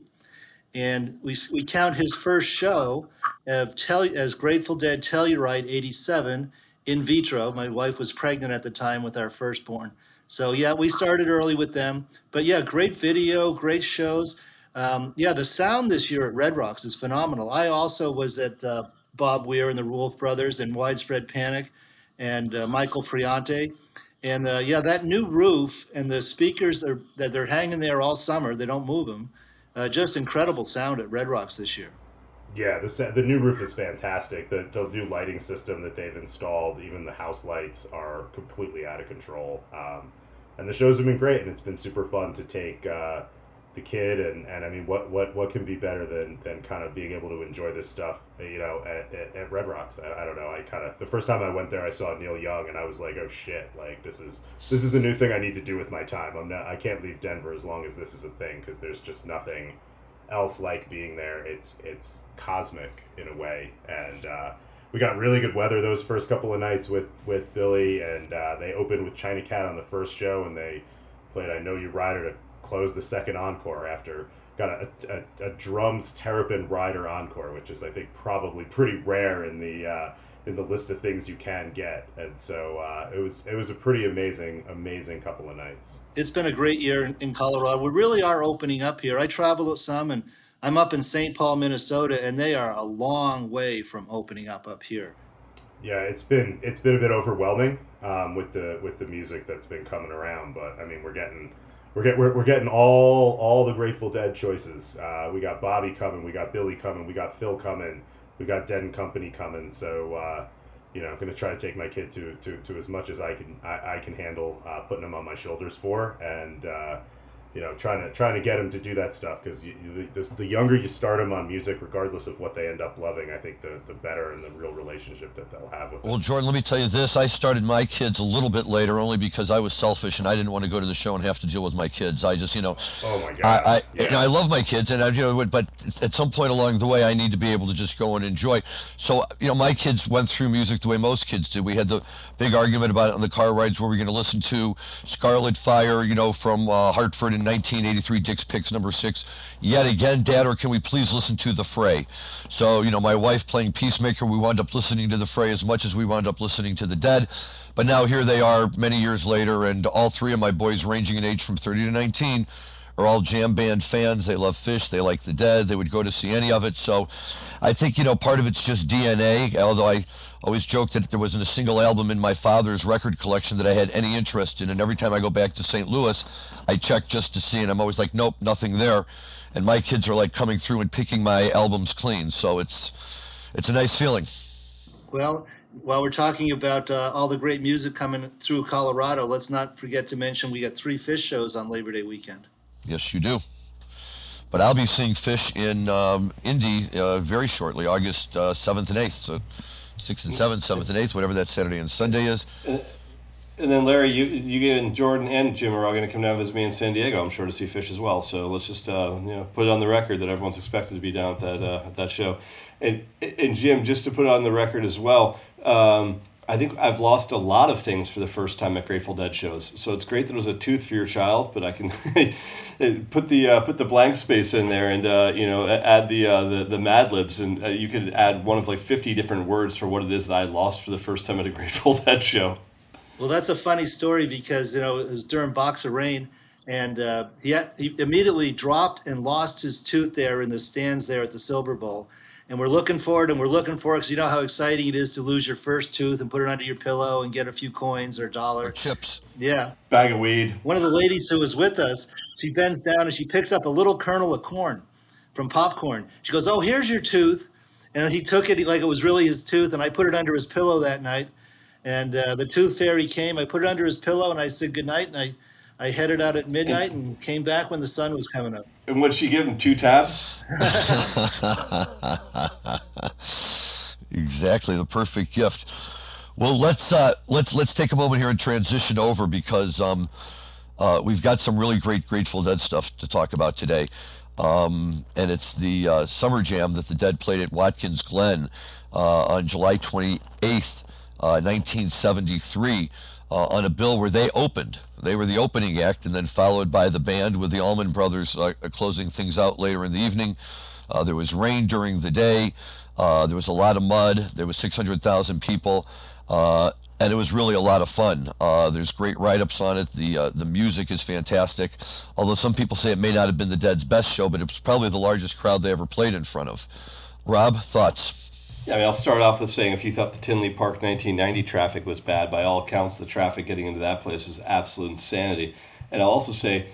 And we, we count his first show of tell, as Grateful Dead Telluride eighty-seven in vitro. My wife was pregnant at the time with our firstborn. So yeah, we started early with them. But yeah, great video, great shows. Um, yeah, the sound this year at Red Rocks is phenomenal. I also was at uh, Bob Weir and the Wolf Brothers and Widespread Panic and uh, Michael Friante. And uh, yeah, that new roof and the speakers are, that they're hanging there all summer, they don't move them. Uh, just incredible sound at Red Rocks this year. Yeah, the set, the new roof is fantastic. The the new lighting system that they've installed, even the house lights, are completely out of control. Um, and the shows have been great, and it's been super fun to take uh, the kid and, and I mean, what, what, what can be better than, than kind of being able to enjoy this stuff, you know, at, at, at Red Rocks. I, I don't know. I kind of the first time I went there, I saw Neil Young, and I was like, oh shit, like this is this is the new thing I need to do with my time. I'm not I can't leave Denver as long as this is a thing, because there's just nothing else like being there. It's it's cosmic in a way, and uh, we got really good weather those first couple of nights with with Billy, and uh, they opened with China Cat on the first show, and they played I Know You Rider to close the second encore. After got a, a, a drums Terrapin Rider encore, which is I think probably pretty rare in the uh, in the list of things you can get, and so uh, it was it was a pretty amazing amazing couple of nights. It's been a great year in, in Colorado. We really are opening up here. I travel some, and I'm up in Saint Paul, Minnesota, and they are a long way from opening up up here. Yeah, it's been it's been a bit overwhelming um, with the with the music that's been coming around, but I mean we're getting we're get we're, we're getting all all the Grateful Dead choices. Uh, we got Bobby coming, we got Billy coming, we got Phil coming, we got Dead and Company coming. So uh, you know, I'm gonna try to take my kid to, to, to as much as I can I, I can handle uh, putting him on my shoulders for, and uh, you know, trying to trying to get him to do that stuff, because you, you, this, the younger you start them on music, regardless of what they end up loving, I think the, the better and the real relationship that they'll have with it. Well, Jordan, let me tell you this. I started my kids a little bit later only because I was selfish and I didn't want to go to the show and have to deal with my kids. I just, you know, Oh my God. I, I, Yeah. you know, I love my kids, and I, you know, but at some point along the way, I need to be able to just go and enjoy. So, you know, my kids went through music the way most kids did. We had the big argument about it on the car rides where we're going to listen to Scarlet Fire, you know, from uh, Hartford in nineteen eighty-three, Dick's Picks number six. Yet again, Dad, or can we please listen to The Fray? So, you know, my wife playing Peacemaker, we wound up listening to The Fray as much as we wound up listening to the Dead. But now here they are many years later, and all three of my boys, ranging in age from thirty to nineteen, are all jam band fans. They love Phish. They like the Dead. They would go to see any of it. So I think, you know, part of it's just D N A, although I always joked that there wasn't a single album in my father's record collection that I had any interest in. And every time I go back to Saint Louis, I check just to see, and I'm always like, nope, nothing there. And my kids are like coming through and picking my albums clean. So it's it's a nice feeling. Well, while we're talking about uh, all the great music coming through Colorado, let's not forget to mention we got three Phish shows on Labor Day weekend. Yes, you do. But I'll be seeing Phish in um, Indy uh, very shortly, August uh, seventh and eighth. So sixth and seventh, seventh and eighth, whatever that Saturday and Sunday is. And then Larry, you you and Jordan and Jim are all going to come down and visit me in San Diego, I'm sure, to see Phish as well. So let's just uh, you know put it on the record that everyone's expected to be down at that uh, at that show. And and Jim, just to put it on the record as well, um, I think I've lost a lot of things for the first time at Grateful Dead shows. So it's great that it was a tooth for your child, but I can put the uh, put the blank space in there and uh, you know add the uh, the the Mad Libs, and uh, you could add one of like fifty different words for what it is that I lost for the first time at a Grateful Dead show. Well, that's a funny story because, you know, it was during Box of Rain, and uh, he, had, he immediately dropped and lost his tooth there in the stands there at the Silver Bowl. And we're looking for it, and we're looking for it because you know how exciting it is to lose your first tooth and put it under your pillow and get a few coins or a dollar. Or chips. Yeah. Bag of weed. One of the ladies who was with us, she bends down and she picks up a little kernel of corn from popcorn. She goes, "Oh, here's your tooth." And he took it like it was really his tooth, and I put it under his pillow that night. And uh, the tooth fairy came. I put it under his pillow, and I said goodnight, and I, I headed out at midnight and came back when the sun was coming up. And would she give him two tabs? Exactly, the perfect gift. Well, let's uh, let's let's take a moment here and transition over because um, uh, we've got some really great Grateful Dead stuff to talk about today, um, and it's the uh, summer jam that the Dead played at Watkins Glen uh, on July twenty-eighth. Uh, nineteen seventy-three, uh, on a bill where they opened. They were the opening act, and then followed by the band with the Allman Brothers uh, closing things out later in the evening. Uh, there was rain during the day. Uh, there was a lot of mud. There was six hundred thousand people, uh, and it was really a lot of fun. Uh, there's great write-ups on it. The uh, the music is fantastic. Although some people say it may not have been the Dead's best show, but it was probably the largest crowd they ever played in front of. Rob, thoughts? Yeah, I mean, I'll start off with saying if you thought the Tinley Park nineteen ninety traffic was bad, by all accounts, the traffic getting into that place is absolute insanity. And I'll also say,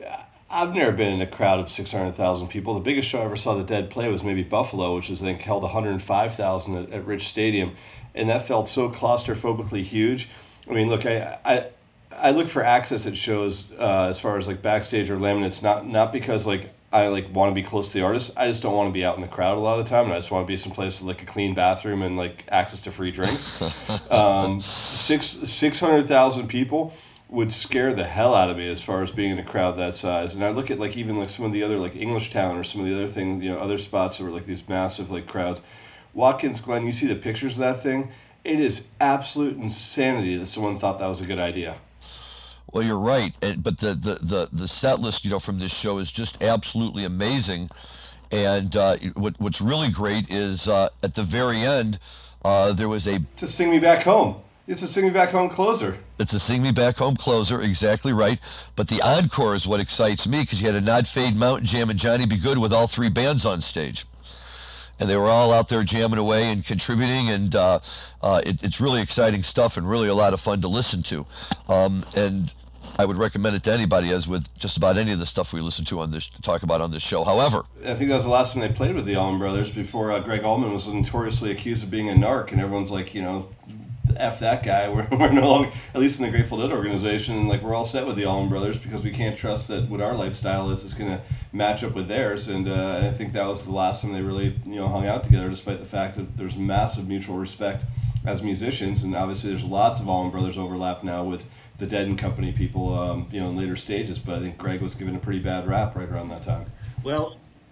I've never been in a crowd of six hundred thousand people. The biggest show I ever saw the Dead play was maybe Buffalo, which is, I think, held one hundred five thousand at, at Rich Stadium. And that felt so claustrophobically huge. I mean, look, I... I I look for access at shows uh, as far as like backstage or laminates, not not because like I like want to be close to the artist. I just don't want to be out in the crowd a lot of the time, and I just want to be someplace with like a clean bathroom and like access to free drinks. um, six six hundred thousand people would scare the hell out of me as far as being in a crowd that size. And I look at like even like some of the other like Englishtown or some of the other things, you know, other spots that were like these massive like crowds. Watkins Glen, you see the pictures of that thing. It is absolute insanity that someone thought that was a good idea. Well, you're right, and, but the, the, the, the set list, you know, from this show is just absolutely amazing, and uh, what what's really great is uh, at the very end, uh, there was a... It's a Sing Me Back Home. It's a Sing Me Back Home closer. It's a Sing Me Back Home closer, exactly right, but the encore is what excites me, because you had a Nod Fade Mountain Jam and Johnny B. Good with all three bands on stage. and they were all out there jamming away and contributing, and uh, uh, it, it's really exciting stuff and really a lot of fun to listen to. Um, and I would recommend it to anybody, as with just about any of the stuff we listen to on this, talk about on this show. However, I think that was the last time they played with the Allman Brothers before uh, Greg Allman was notoriously accused of being a narc, and everyone's like, you know, F that guy. We're, we're no longer, at least in the Grateful Dead organization, like we're all set with the Allman Brothers because we can't trust that what our lifestyle is is going to match up with theirs. And uh, I think that was the last time they really, you know, hung out together, despite the fact that there's massive mutual respect as musicians. And obviously there's lots of Allman Brothers overlap now with the Dead and Company people, um, you know, in later stages. But I think Greg was given a pretty bad rap right around that time. Well,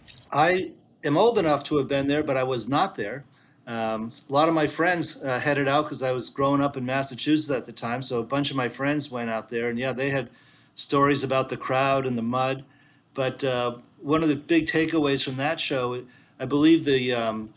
I am old enough to have been there, but I was not there. Um, a lot of my friends uh, headed out because I was growing up in Massachusetts at the time. So a bunch of my friends went out there, and yeah, they had stories about the crowd and the mud. But uh, one of the big takeaways from that show, I believe the um,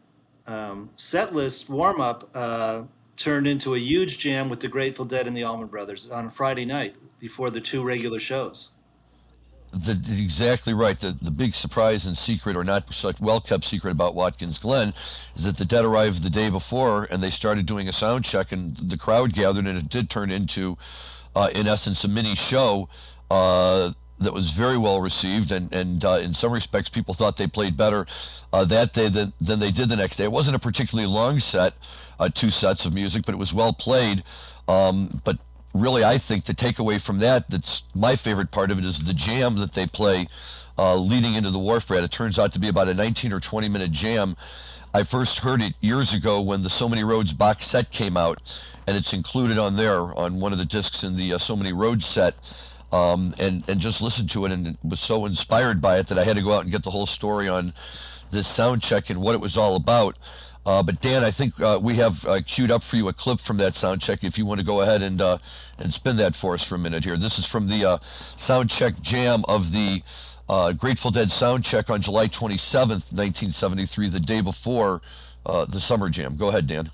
um, set list warm up uh, turned into a huge jam with the Grateful Dead and the Allman Brothers on a Friday night before the two regular shows. The, exactly right. The the big surprise and secret, or not such well-kept secret, about Watkins Glen is that the Dead arrived the day before, and they started doing a sound check, and the crowd gathered, and it did turn into, uh, in essence, a mini show uh, that was very well received, and and uh, in some respects, people thought they played better uh, that day than than they did the next day. It wasn't a particularly long set, uh, two sets of music, but it was well played. Um, but really, I think the takeaway from that, that's my favorite part of it, is the jam that they play uh, leading into the Wharf Rat. It turns out to be about a nineteen or twenty minute jam. I first heard it years ago when the So Many Roads box set came out, and it's included on there on one of the discs in the uh, So Many Roads set. Um, and, and just listened to it and was so inspired by it that I had to go out and get the whole story on this sound check and what it was all about. Uh, but Dan, I think uh, we have uh, queued up for you a clip from that sound check. If you want to go ahead and uh, and spin that for us for a minute here. This is from the uh, sound check jam of the uh, Grateful Dead sound check on July twenty-seventh, nineteen seventy-three, the day before uh, the summer jam. Go ahead, Dan.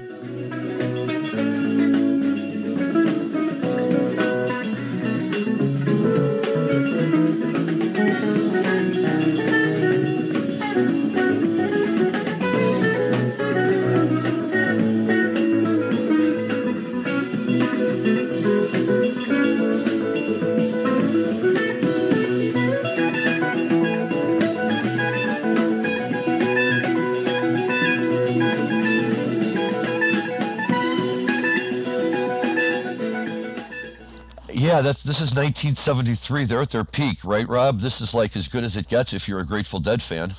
Yeah, that's this is nineteen seventy-three. They're at their peak, right, Rob? This is like as good as it gets if you're a Grateful Dead fan.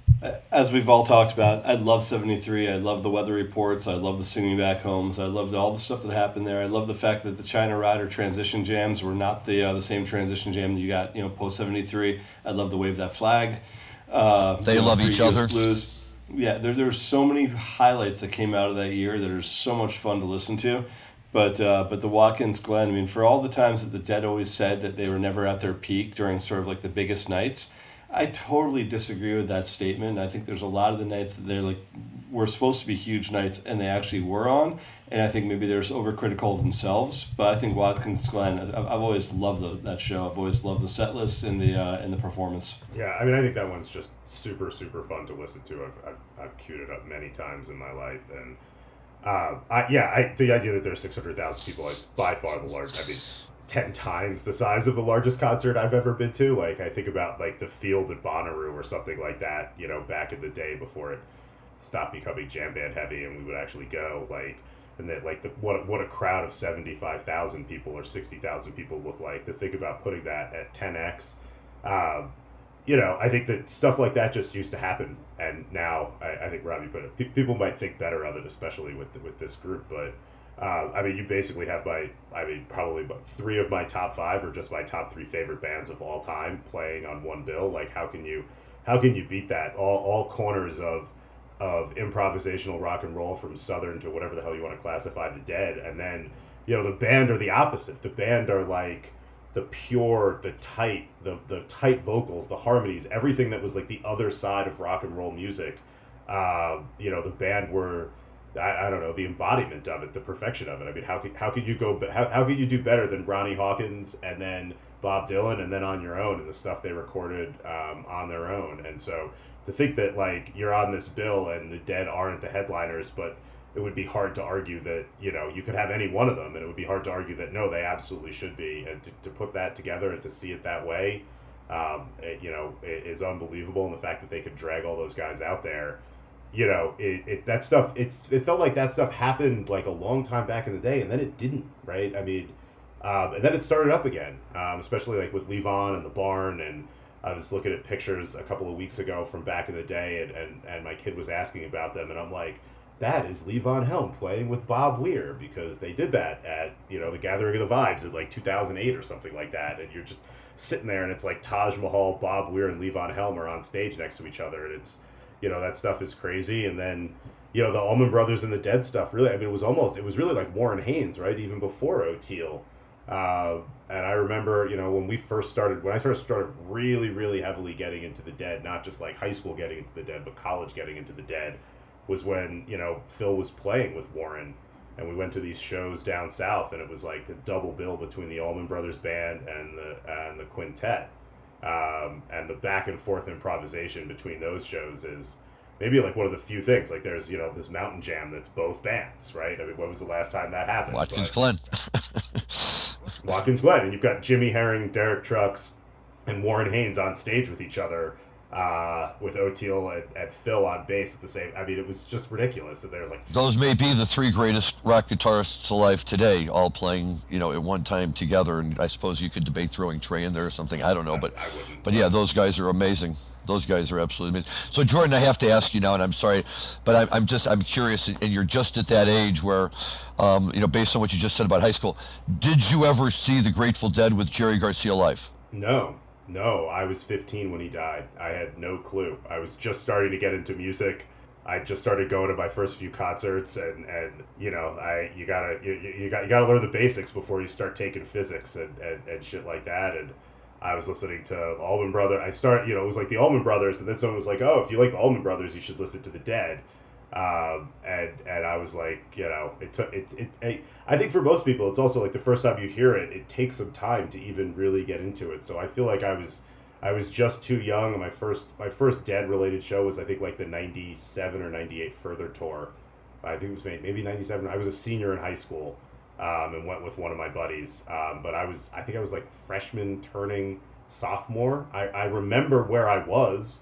As we've all talked about, I love seventy-three. I love the weather reports. I love the singing back homes. I loved all the stuff that happened there. I love the fact that the China Rider transition jams were not the uh, the same transition jam that you got, you know, post seventy-three. I love the Wave That Flag. Uh, they love each other. Blues. Yeah, there there's so many highlights that came out of that year that are so much fun to listen to. But uh, but the Watkins Glen, I mean, for all the times that the Dead always said that they were never at their peak during sort of like the biggest nights, I totally disagree with that statement. I think there's a lot of the nights that they're like, were supposed to be huge nights, and they actually were on. And I think maybe they're overcritical of themselves. But I think Watkins Glen, I've, I've always loved the, that show. I've always loved the set list and the uh, and the performance. Yeah, I mean, I think that one's just super, super fun to listen to. I've I've, I've queued it up many times in my life, and uh, I, yeah, I, the idea that there's six hundred thousand people is by far the largest. I mean, ten times the size of the largest concert I've ever been to. Like, I think about like the Field at Bonnaroo or something like that, you know, back in the day before it stopped becoming jam band heavy and we would actually go, like, and that like the what what a crowd of seventy-five thousand people or sixty thousand people look like. To think about putting that at ten x, um, you know, I think that stuff like that just used to happen, and now I, I think Robbie put it. Pe- people might think better of it, especially with the, with this group, but. Uh, I mean, you basically have my, I mean, probably about three of my top five are just my top three favorite bands of all time playing on one bill. Like, how can you, how can you beat that? All all corners of, of improvisational rock and roll, from Southern to whatever the hell you want to classify the Dead, and then, you know, the band are the opposite. The band are like the pure, the tight, the the tight vocals, the harmonies, everything that was like the other side of rock and roll music. Uh, you know, the band were. I, I don't know, the embodiment of it, the perfection of it. I mean, how could how could you go? How how could you do better than Ronnie Hawkins and then Bob Dylan and then On Your Own and the stuff they recorded um, on their own. And so to think that like you're on this bill and the Dead aren't the headliners, but it would be hard to argue that, you know, you could have any one of them, and it would be hard to argue that no, they absolutely should be. And to, to put that together and to see it that way, um, it, you know, it is unbelievable. And the fact that they could drag all those guys out there, you know, it, it that stuff, it's it felt like that stuff happened like a long time back in the day, and then it didn't, right? I mean, um, and then it started up again, um, especially like with Levon and the Barn. And I was looking at pictures a couple of weeks ago from back in the day, and, and, and my kid was asking about them, and I'm like, that is Levon Helm playing with Bob Weir, because they did that at, you know, the Gathering of the Vibes in like two thousand eight or something like that. And you're just sitting there and it's like Taj Mahal, Bob Weir, and Levon Helm are on stage next to each other. And it's, you know, that stuff is crazy. And then, you know, the Allman Brothers and the Dead stuff, really, I mean, it was almost, it was really like Warren Haynes, right? Even before Oteil. Uh, and I remember, you know, when we first started, when I first started really, really heavily getting into the Dead, not just like high school getting into the Dead, but college getting into the Dead, was when, you know, Phil was playing with Warren, and we went to these shows down south, and it was like a double bill between the Allman Brothers Band and the and the quintet, um, and the back and forth improvisation between those shows is maybe like one of the few things. Like there's, you know, this mountain jam that's both bands, right? I mean, when was the last time that happened? Watkins But, Glen. Watkins Glen, and you've got Jimmy Herring, Derek Trucks, and Warren Haynes on stage with each other. Uh, with Oteil and, and Phil on bass at the same. I mean, it was just ridiculous. And they were like, Those may be the three greatest rock guitarists alive today, all playing, you know, at one time together. And I suppose you could debate throwing Trey in there or something. I don't know, but I wouldn't. but yeah, those guys are amazing. Those guys are absolutely amazing. So Jordan, I have to ask you now, and I'm sorry, but I'm I'm just I'm curious, and you're just at that age where, um, you know, based on what you just said about high school, did you ever see the Grateful Dead with Jerry Garcia live? No, no. I was fifteen when he died. I had no clue. I was just starting to get into music. I just started going to my first few concerts, and, and you know, I you gotta you, you got you gotta learn the basics before you start taking physics and, and, and shit like that. And I was listening to the Allman Brothers. I started, you know, it was like the Allman Brothers, and then someone was like, "Oh, if you like the Allman Brothers, you should listen to the Dead." Um, and and I was like, you know, it took it, it it I think for most people, it's also like the first time you hear it, it takes some time to even really get into it. So I feel like I was I was just too young. And my first my first Dead related show was I think like the ninety-seven or ninety-eight Further tour. I think it was maybe ninety-seven. I was a senior in high school, um, and went with one of my buddies. Um, but I was I think I was like freshman turning sophomore. I, I remember where I was.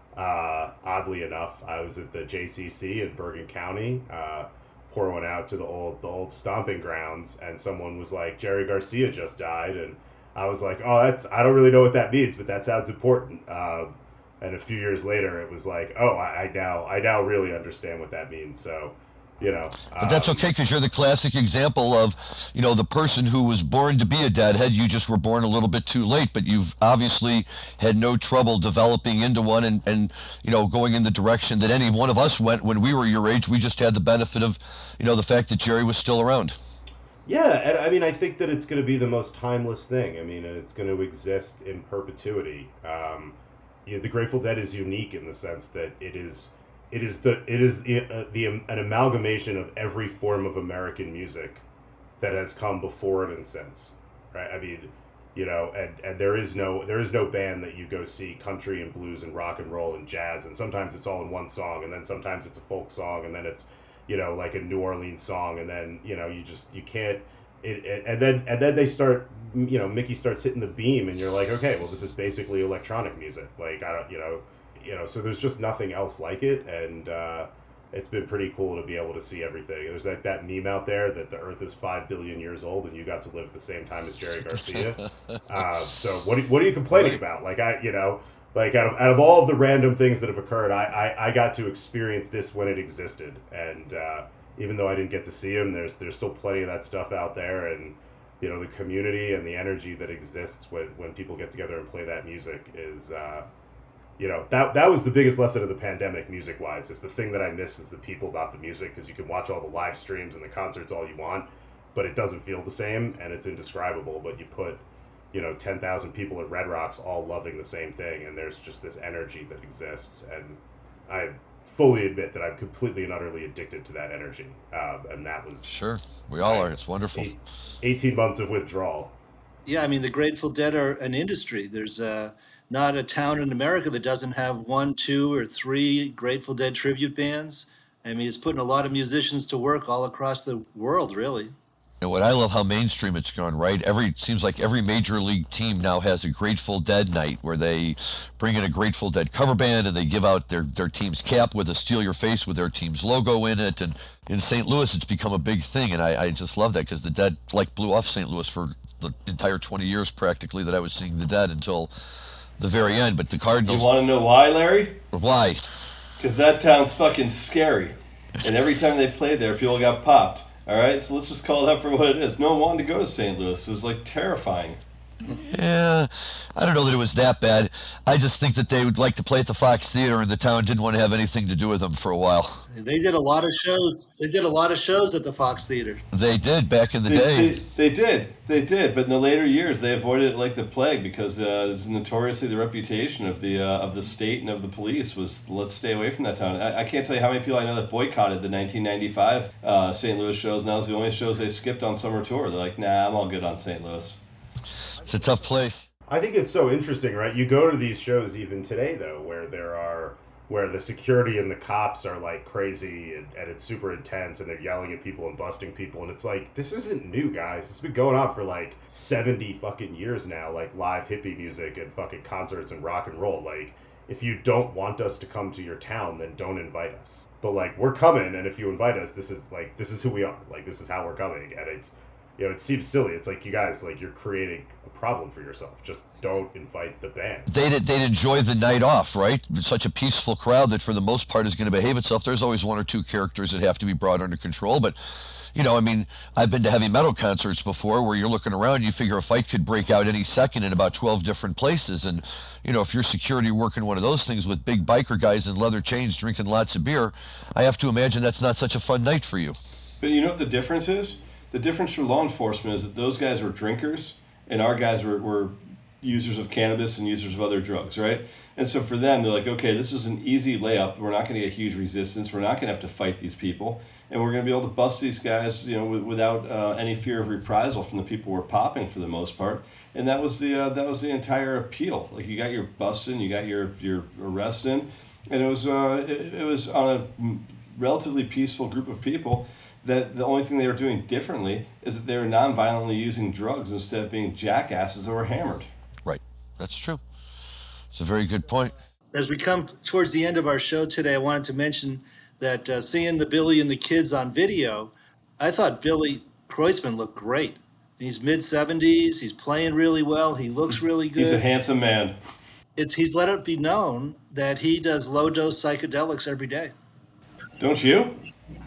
Uh, oddly enough, I was at the J C C in Bergen County, uh, pour one out to the old the old stomping grounds, and someone was like, Jerry Garcia just died, and I was like, oh, that's I don't really know what that means, but that sounds important. Um, and a few years later, it was like, oh, I, I now I now really understand what that means. So, you know, But that's um, okay, because you're the classic example of, you know, the person who was born to be a deadhead. You just were born a little bit too late, but you've obviously had no trouble developing into one, and, and you know, going in the direction that any one of us went when we were your age. We just had the benefit of, you know, the fact that Jerry was still around. Yeah, and I mean, I think that it's going to be the most timeless thing. I mean, and it's going to exist in perpetuity. Um, you know, the Grateful Dead is unique in the sense that it is, it is the it is the, uh, the um, an amalgamation of every form of American music that has come before it and since. Right? I mean, you know, and, and there is no there is no band that you go see country and blues and rock and roll and jazz, and sometimes it's all in one song, and then sometimes it's a folk song, and then it's, you know, like a New Orleans song, and then, you know, you just you can't it, it and then and then they start, you know, Mickey starts hitting the beam, and you're like, okay, well, this is basically electronic music. Like, I don't, you know, you know, so there's just nothing else like it, and uh, it's been pretty cool to be able to see everything. There's like that meme out there that the Earth is five billion years old, and you got to live at the same time as Jerry Garcia. uh, so what? What are you complaining about? Like, I, you know. Like, out of, out of all of the random things that have occurred, I, I, I got to experience this when it existed. And uh, even though I didn't get to see him, there's there's still plenty of that stuff out there. And, you know, the community and the energy that exists when, when people get together and play that music is, uh, you know, that that was the biggest lesson of the pandemic music-wise. It's the thing that I miss is the people, not the music, because you can watch all the live streams and the concerts all you want, but it doesn't feel the same, and it's indescribable. But you put, you know, ten thousand people at Red Rocks all loving the same thing, and there's just this energy that exists, and I fully admit that I'm completely and utterly addicted to that energy, uh, and that was Sure, we all I- are. It's wonderful. eight, eighteen months of withdrawal. Yeah, I mean, the Grateful Dead are an industry. There's uh, not a town in America that doesn't have one, two, or three Grateful Dead tribute bands. I mean, it's putting a lot of musicians to work all across the world, really. And what I love how mainstream it's gone, right? Every seems like every major league team now has a Grateful Dead night where they bring in a Grateful Dead cover band and they give out their, their team's cap with a Steal Your Face with their team's logo in it. And in Saint Louis, it's become a big thing, and I, I just love that because the Dead like blew off Saint Louis for the entire twenty years practically that I was seeing the Dead until the very end. But the You Cardinals, want to know why, Larry? why? Because that town's fucking scary. And every time they played there, people got popped. All right, so let's just call it out for what it is. No one wanted to go to Saint Louis. It was like terrifying. Yeah, I don't know that it was that bad. I just think that they would like to play at the Fox Theater, and the town didn't want to have anything to do with them for a while. They did a lot of shows. They did a lot of shows at the Fox Theater. They did back in the They, day. they, they did, they did, but in the later years they avoided it like the plague because uh, it's notoriously the reputation of the uh, of the state and of the police was let's stay away from that town. I, I can't tell you how many people I know that boycotted the nineteen ninety-five uh, Saint Louis shows. And that was the only shows they skipped on summer tour. They're like, nah, I'm all good on Saint Louis. It's a tough place. I think it's so interesting, right? You go to these shows even today, though, where there are where the security and the cops are like crazy and, and it's super intense and they're yelling at people and busting people, and it's like, this isn't new, guys. It's been going on for like seventy fucking years now, like live hippie music and fucking concerts and rock and roll. Like, if you don't want us to come to your town, then don't invite us. But like, we're coming, and if you invite us, this is like, this is who we are. Like, this is how we're coming, and it's, you know, it seems silly. It's like, you guys, like, you're creating a problem for yourself. Just don't invite the band. They'd, they'd enjoy the night off, right? It's such a peaceful crowd that for the most part is going to behave itself. There's always one or two characters that have to be brought under control, but you know, I mean, I've been to heavy metal concerts before where you're looking around, you figure a fight could break out any second in about twelve different places. And, you know, if you're security working one of those things with big biker guys in leather chains drinking lots of beer, I have to imagine that's not such a fun night for you. But you know what the difference is? The difference for law enforcement is that those guys were drinkers and our guys were, were users of cannabis and users of other drugs, right? And so for them, they're like, okay, this is an easy layup. We're not going to get huge resistance. We're not going to have to fight these people. And we're going to be able to bust these guys, you know, w- without uh, any fear of reprisal from the people we're popping for the most part. And that was the uh, that was the entire appeal. Like, you got your busting, you got your your arresting, and it was uh, it, it was on a relatively peaceful group of people. That the only thing they were doing differently is that they were non-violently using drugs instead of being jackasses that were hammered. Right. That's true. It's a very good point. As we come towards the end of our show today, I wanted to mention that uh, seeing the Billy and the Kids on video, I thought Billy Kreutzmann looked great. He's mid seventies. He's playing really well. He looks really good. He's a handsome man. It's, he's let it be known that he does low-dose psychedelics every day. Don't you?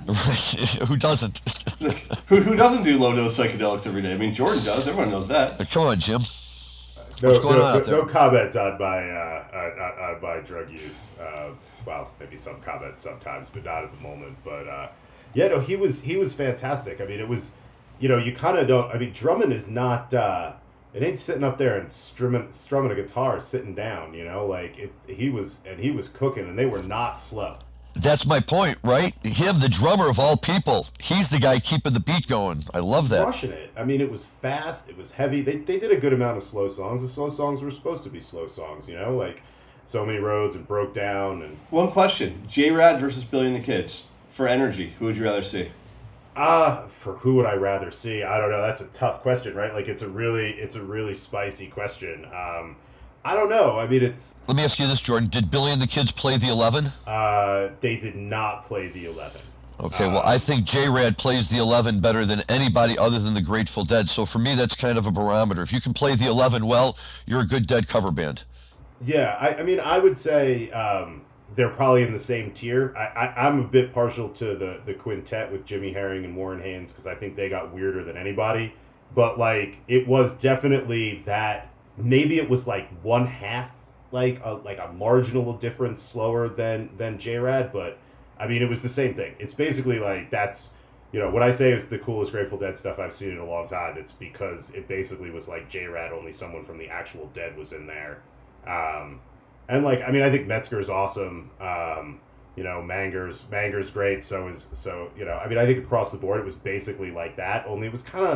Who doesn't? who, who doesn't do low-dose psychedelics every day? I mean, Jordan does. Everyone knows that. Come on, Jim. No, What's going no, on no, out there? no comment on my uh, on, on my drug use. Uh, well, maybe some comments sometimes, but not at the moment. But uh, yeah, no, he was he was fantastic. I mean, it was, you know, you kind of don't. I mean, drumming is not. Uh, it ain't sitting up there and strumming strumming a guitar sitting down. You know, like it. He was and he was cooking, and they were not slow. That's my point, right? Him, the drummer of all people. He's the guy keeping the beat going. I love that. Crushing it. I mean, it was fast. It was heavy. They they did a good amount of slow songs. The slow songs were supposed to be slow songs, you know, like So Many Roads and Broke Down. And One question: J-Rad versus Billy and the Kids for energy. Who would you rather see? ah, uh, for who would I rather see? I don't know. That's a tough question, right? Like it's a really it's a really spicy question. Um, I don't know. I mean, it's Let me ask you this, Jordan. Did Billy and the Kids play the eleven? uh, they did not play the eleven. Okay, well, I think J-Rad plays the eleven better than anybody other than the Grateful Dead. So for me, that's kind of a barometer. If you can play the eleven well, you're a good Dead cover band. Yeah, I, I mean, I would say um, they're probably in the same tier. I, I, I'm a bit partial to the, the quintet with Jimmy Herring and Warren Haynes because I think they got weirder than anybody. But, like, it was definitely that, maybe it was, like, one half, like, a, like a marginal difference slower than, than J-Rad, but, I mean, it was the same thing. It's basically, like, that's, you know, when I say it's the coolest Grateful Dead stuff I've seen in a long time, it's because it basically was like J-Rad, only someone from the actual Dead was in there. Um, and like, I mean, I think Metzger's awesome. Um, you know, Manger's Manger's great. So is so you know. I mean, I think across the board it was basically like that. Only it was kind of.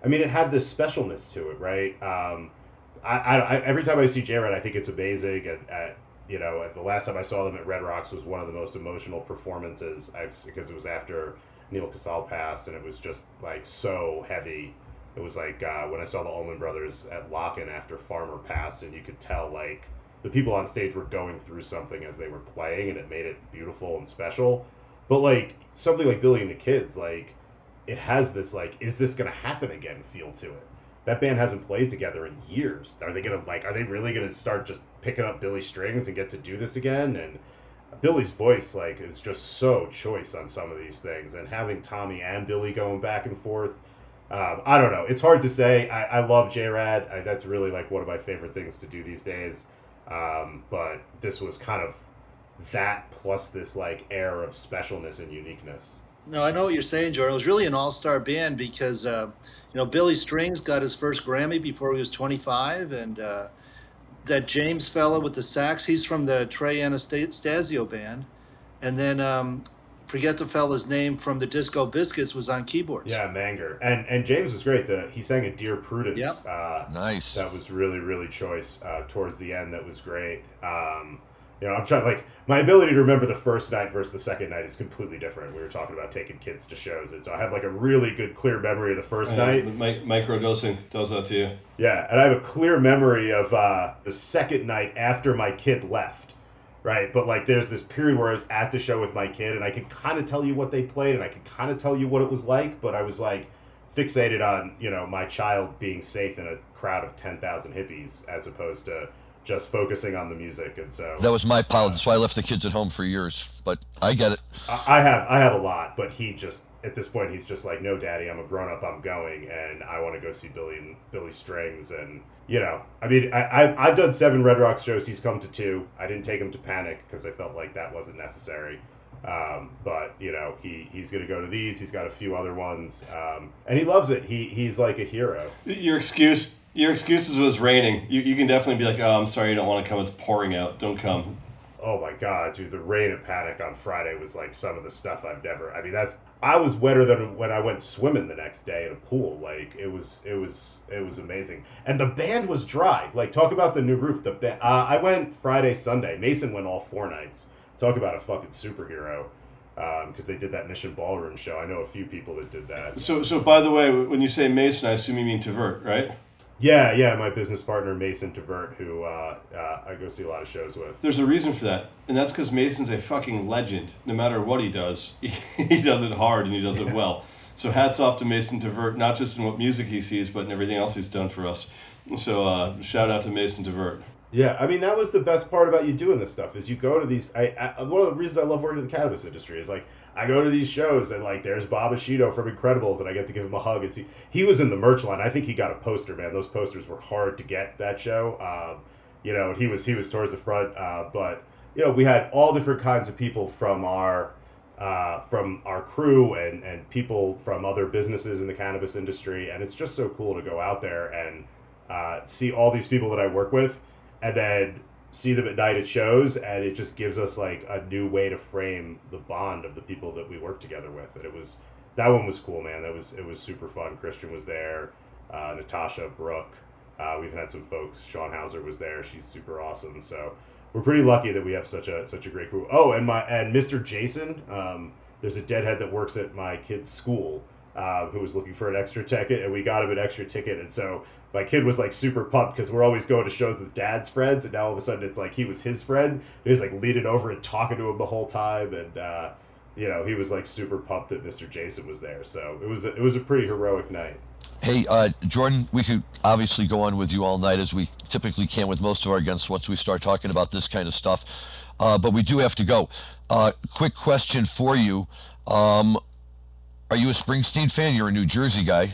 I mean, it had this specialness to it, right? Um, I, I, I every time I see J-Rad, I think it's amazing, and uh, you know, the last time I saw them at Red Rocks was one of the most emotional performances I, because it was after Neil Casal passed, and it was just like so heavy. It was like uh, when I saw the Allman Brothers at Locken after Farmer passed, and you could tell like the people on stage were going through something as they were playing, and it made it beautiful and special. But like something like Billy and the Kids, like it has this like, is this gonna happen again feel to it? That band hasn't played together in years. Are they gonna like? Are they really gonna start just picking up Billy strings and get to do this again? And Billy's voice like is just so choice on some of these things, and having Tommy and Billy going back and forth. Um, I don't know. It's hard to say. I, I love J-Rad. I, that's really like one of my favorite things to do these days. Um, but this was kind of that plus this like air of specialness and uniqueness. No, I know what you're saying, Jordan. It was really an all-star band because, uh, you know, Billy Strings got his first Grammy before he was twenty-five, and uh, that James fella with the sax, he's from the Trey Anastasio band, and then um, forget the fella's name from the Disco Biscuits was on keyboards. Yeah, Manger, and and James was great. The he sang a Dear Prudence. Yep. Uh, Nice. That was really really choice uh, towards the end. That was great. Um, You know, I'm trying, like, my ability to remember the first night versus the second night is completely different. We were talking about taking kids to shows, and so I have, like, a really good, clear memory of the first Uh, night. mi- microdosing does that to you. Yeah, and I have a clear memory of uh, the second night after my kid left, right? But, like, there's this period where I was at the show with my kid, and I can kind of tell you what they played, and I can kind of tell you what it was like, but I was, like, fixated on, you know, my child being safe in a crowd of ten thousand hippies as opposed to just focusing on the music. And so That was my policy. That's why I left the kids at home for years. But I get it. I I have I have a lot, but he just at this point he's just like, no, Daddy, I'm a grown up, I'm going, and I want to go see Billy and Billy Strings, and you know, I mean, I I've, I've done seven Red Rocks shows. He's come to two. I didn't take him to Panic because I felt like that wasn't necessary. Um, but you know, he he's gonna go to these. He's got a few other ones, um, and he loves it. He he's like a hero. Your excuse, your excuse is it was raining. You, you can definitely be like, oh, I'm sorry, you don't want to come. It's pouring out. Don't come. Oh my God, dude, the rain at Panic on Friday was like some of the stuff I've never. I mean, that's I was wetter than when I went swimming the next day in a pool. Like it was, it was, it was amazing, and the band was dry. Like talk about the new roof. The ba- uh, I went Friday, Sunday. Mason went all four nights. Talk about a fucking superhero, because um, they did that Mission Ballroom show. I know a few people that did that. So, so by the way, when you say Mason, I assume you mean Tavert, right? Yeah, yeah, my business partner Mason Tavert, who uh, uh, I go see a lot of shows with. There's a reason for that, and that's because Mason's a fucking legend. No matter what he does, he, he does it hard and he does it well. So hats off to Mason Tavert, not just in what music he sees, but in everything else he's done for us. So uh, shout out to Mason Tavert. Yeah, I mean, that was the best part about you doing this stuff, is you go to these, I, I one of the reasons I love working in the cannabis industry is, like, I go to these shows, and, like, there's Bob Ashido from Incredibles, and I get to give him a hug, and see, he was in the merch line. I think he got a poster, man. Those posters were hard to get, that show. Um, you know, he was, he was towards the front, uh, but, you know, we had all different kinds of people from our, uh, from our crew, and, and people from other businesses in the cannabis industry, and it's just so cool to go out there and uh, see all these people that I work with, and then see them at night at shows, and it just gives us like a new way to frame the bond of the people that we work together with. And it was, that one was cool, man. That was, it was super fun. Christian was there, uh, Natasha, Brooke, uh, we've had some folks. Sean Hauser was there. She's super awesome. So we're pretty lucky that we have such a such a great crew. Oh, and my and Mister Jason, um, there's a deadhead that works at my kid's school, uh, who was looking for an extra ticket, and we got him an extra ticket, and so my kid was like super pumped because we're always going to shows with dad's friends, and now all of a sudden it's like he was his friend. He was like leaning over and talking to him the whole time, and uh, you know, he was like super pumped that Mister Jason was there. So it was a, it was a pretty heroic night. Hey, uh, Jordan, we could obviously go on with you all night, as we typically can with most of our guests once we start talking about this kind of stuff. Uh, but we do have to go. Uh, quick question for you. Um, are you a Springsteen fan? You're a New Jersey guy.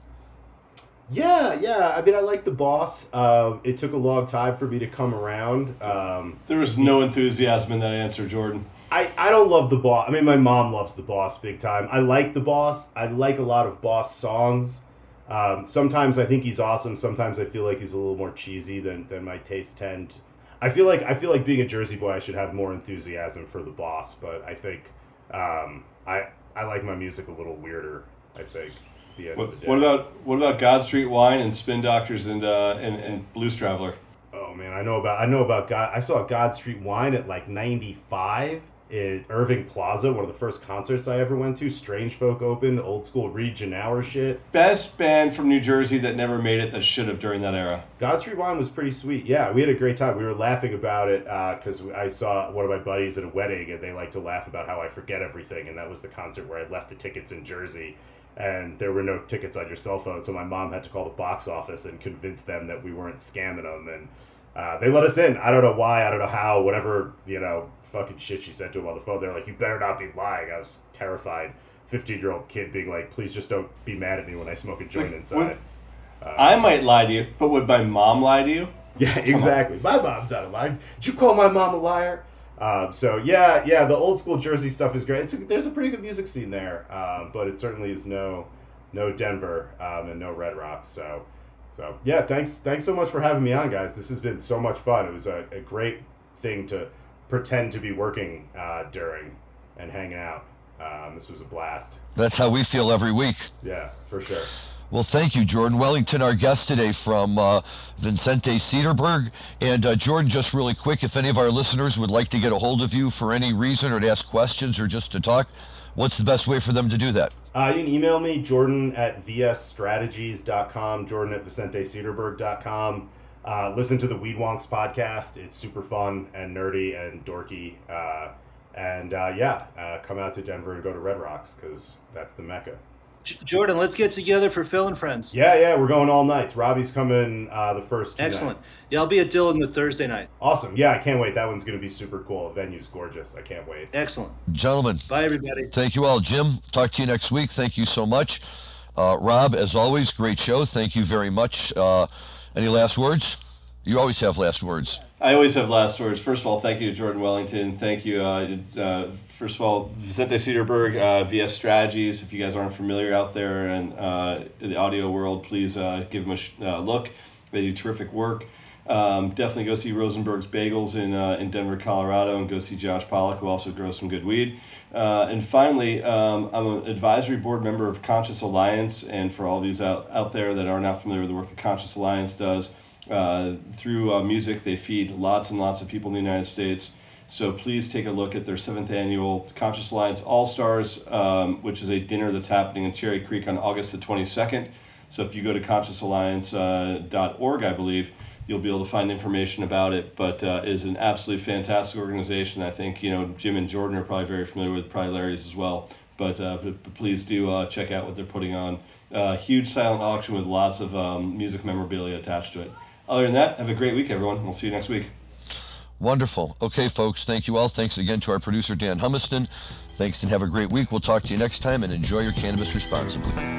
Yeah, yeah. I mean, I like The Boss. Uh, it took a long time for me to come around. Um, There was no enthusiasm in that answer, Jordan. I, I don't love The Boss. I mean, my mom loves The Boss big time. I like The Boss. I like a lot of Boss songs. Um, sometimes I think he's awesome. Sometimes I feel like he's a little more cheesy than, than my tastes tend. I feel like I feel like being a Jersey boy, I should have more enthusiasm for The Boss. But I think um, I I like my music a little weirder, I think. the end What, of the day. what about what about God Street Wine and Spin Doctors and uh, and, and Blues Traveler? Oh man, I know about I know about God. I saw God Street Wine at like ninety-five in Irving Plaza, one of the first concerts I ever went to. Strange Folk opened, old school Reed Janauer shit. Best band from New Jersey that never made it that should have during that era. God Street Wine was pretty sweet. Yeah, we had a great time. We were laughing about it because uh, I saw one of my buddies at a wedding, and they like to laugh about how I forget everything. And that was the concert where I left the tickets in Jersey, and there were no tickets on your cell phone. So my mom had to call the box office and convince them that we weren't scamming them. And uh, they let us in. I don't know why. I don't know how. Whatever, you know, fucking shit she said to him on the phone. They're like, "You better not be lying." I was terrified. fifteen-year-old kid being like, "Please just don't be mad at me when I smoke a joint Like, inside." Uh, I might lie to you, but would my mom lie to you? Yeah, exactly. My mom's not a liar. Did you call my mom a liar? Um, so yeah, yeah, the old school Jersey stuff is great. It's a, there's a pretty good music scene there, um, but it certainly is no, no Denver um, and no Red Rocks. So, so yeah, thanks, thanks so much for having me on, guys. This has been so much fun. It was a, a great thing to pretend to be working uh, during and hanging out. Um, this was a blast. That's how we feel every week. Yeah, for sure. Well, thank you, Jordan Wellington, our guest today from uh, Vicente Cedarburg. And uh, Jordan, just really quick, if any of our listeners would like to get a hold of you for any reason or to ask questions or just to talk, what's the best way for them to do that? Uh, you can email me, Jordan at v s strategies dot com, Jordan at vicente cedarburg dot com. Uh, listen to the Weed Wonks podcast. It's super fun and nerdy and dorky. Uh, and uh, yeah, uh, come out to Denver and go to Red Rocks because that's the Mecca. Jordan, let's get together for Phil and Friends. Yeah, yeah, we're going all nights. Robbie's coming uh, the first two Excellent. nights. Yeah, I'll be at Dylan the Thursday night. Awesome. Yeah, I can't wait. That one's going to be super cool. The venue's gorgeous. I can't wait. Excellent. Gentlemen. Bye, everybody. Thank you all. Jim, talk to you next week. Thank you so much. Uh, Rob, as always, great show. Thank you very much. Uh, any last words? You always have last words. I always have last words. First of all, thank you to Jordan Wellington. Thank you, uh, uh, first of all, Vicente Cedarburg, uh, V S Strategies. If you guys aren't familiar out there and uh, in the audio world, please uh, give them a sh- uh, look. They do terrific work. Um, definitely go see Rosenberg's Bagels in uh, in Denver, Colorado, and go see Josh Pollock, who also grows some good weed. Uh, and finally, um, I'm an advisory board member of Conscious Alliance, and for all of you out, out there that are not familiar with the work that Conscious Alliance does, Uh, through uh, music, they feed lots and lots of people in the United States. So please take a look at their seventh annual Conscious Alliance All-Stars, um, which is a dinner that's happening in Cherry Creek on August the twenty-second. So if you go to conscious alliance dot org, I believe, you'll be able to find information about it. But uh, it is an absolutely fantastic organization. I think, you know, Jim and Jordan are probably very familiar with, probably Larry's as well. But, uh, but, but please do uh, check out what they're putting on. Uh, huge silent auction with lots of um, music memorabilia attached to it. Other than that, have a great week, everyone. We'll see you next week. Wonderful. Okay, folks, thank you all. Thanks again to our producer, Dan Humiston. Thanks and have a great week. We'll talk to you next time, and enjoy your cannabis responsibly.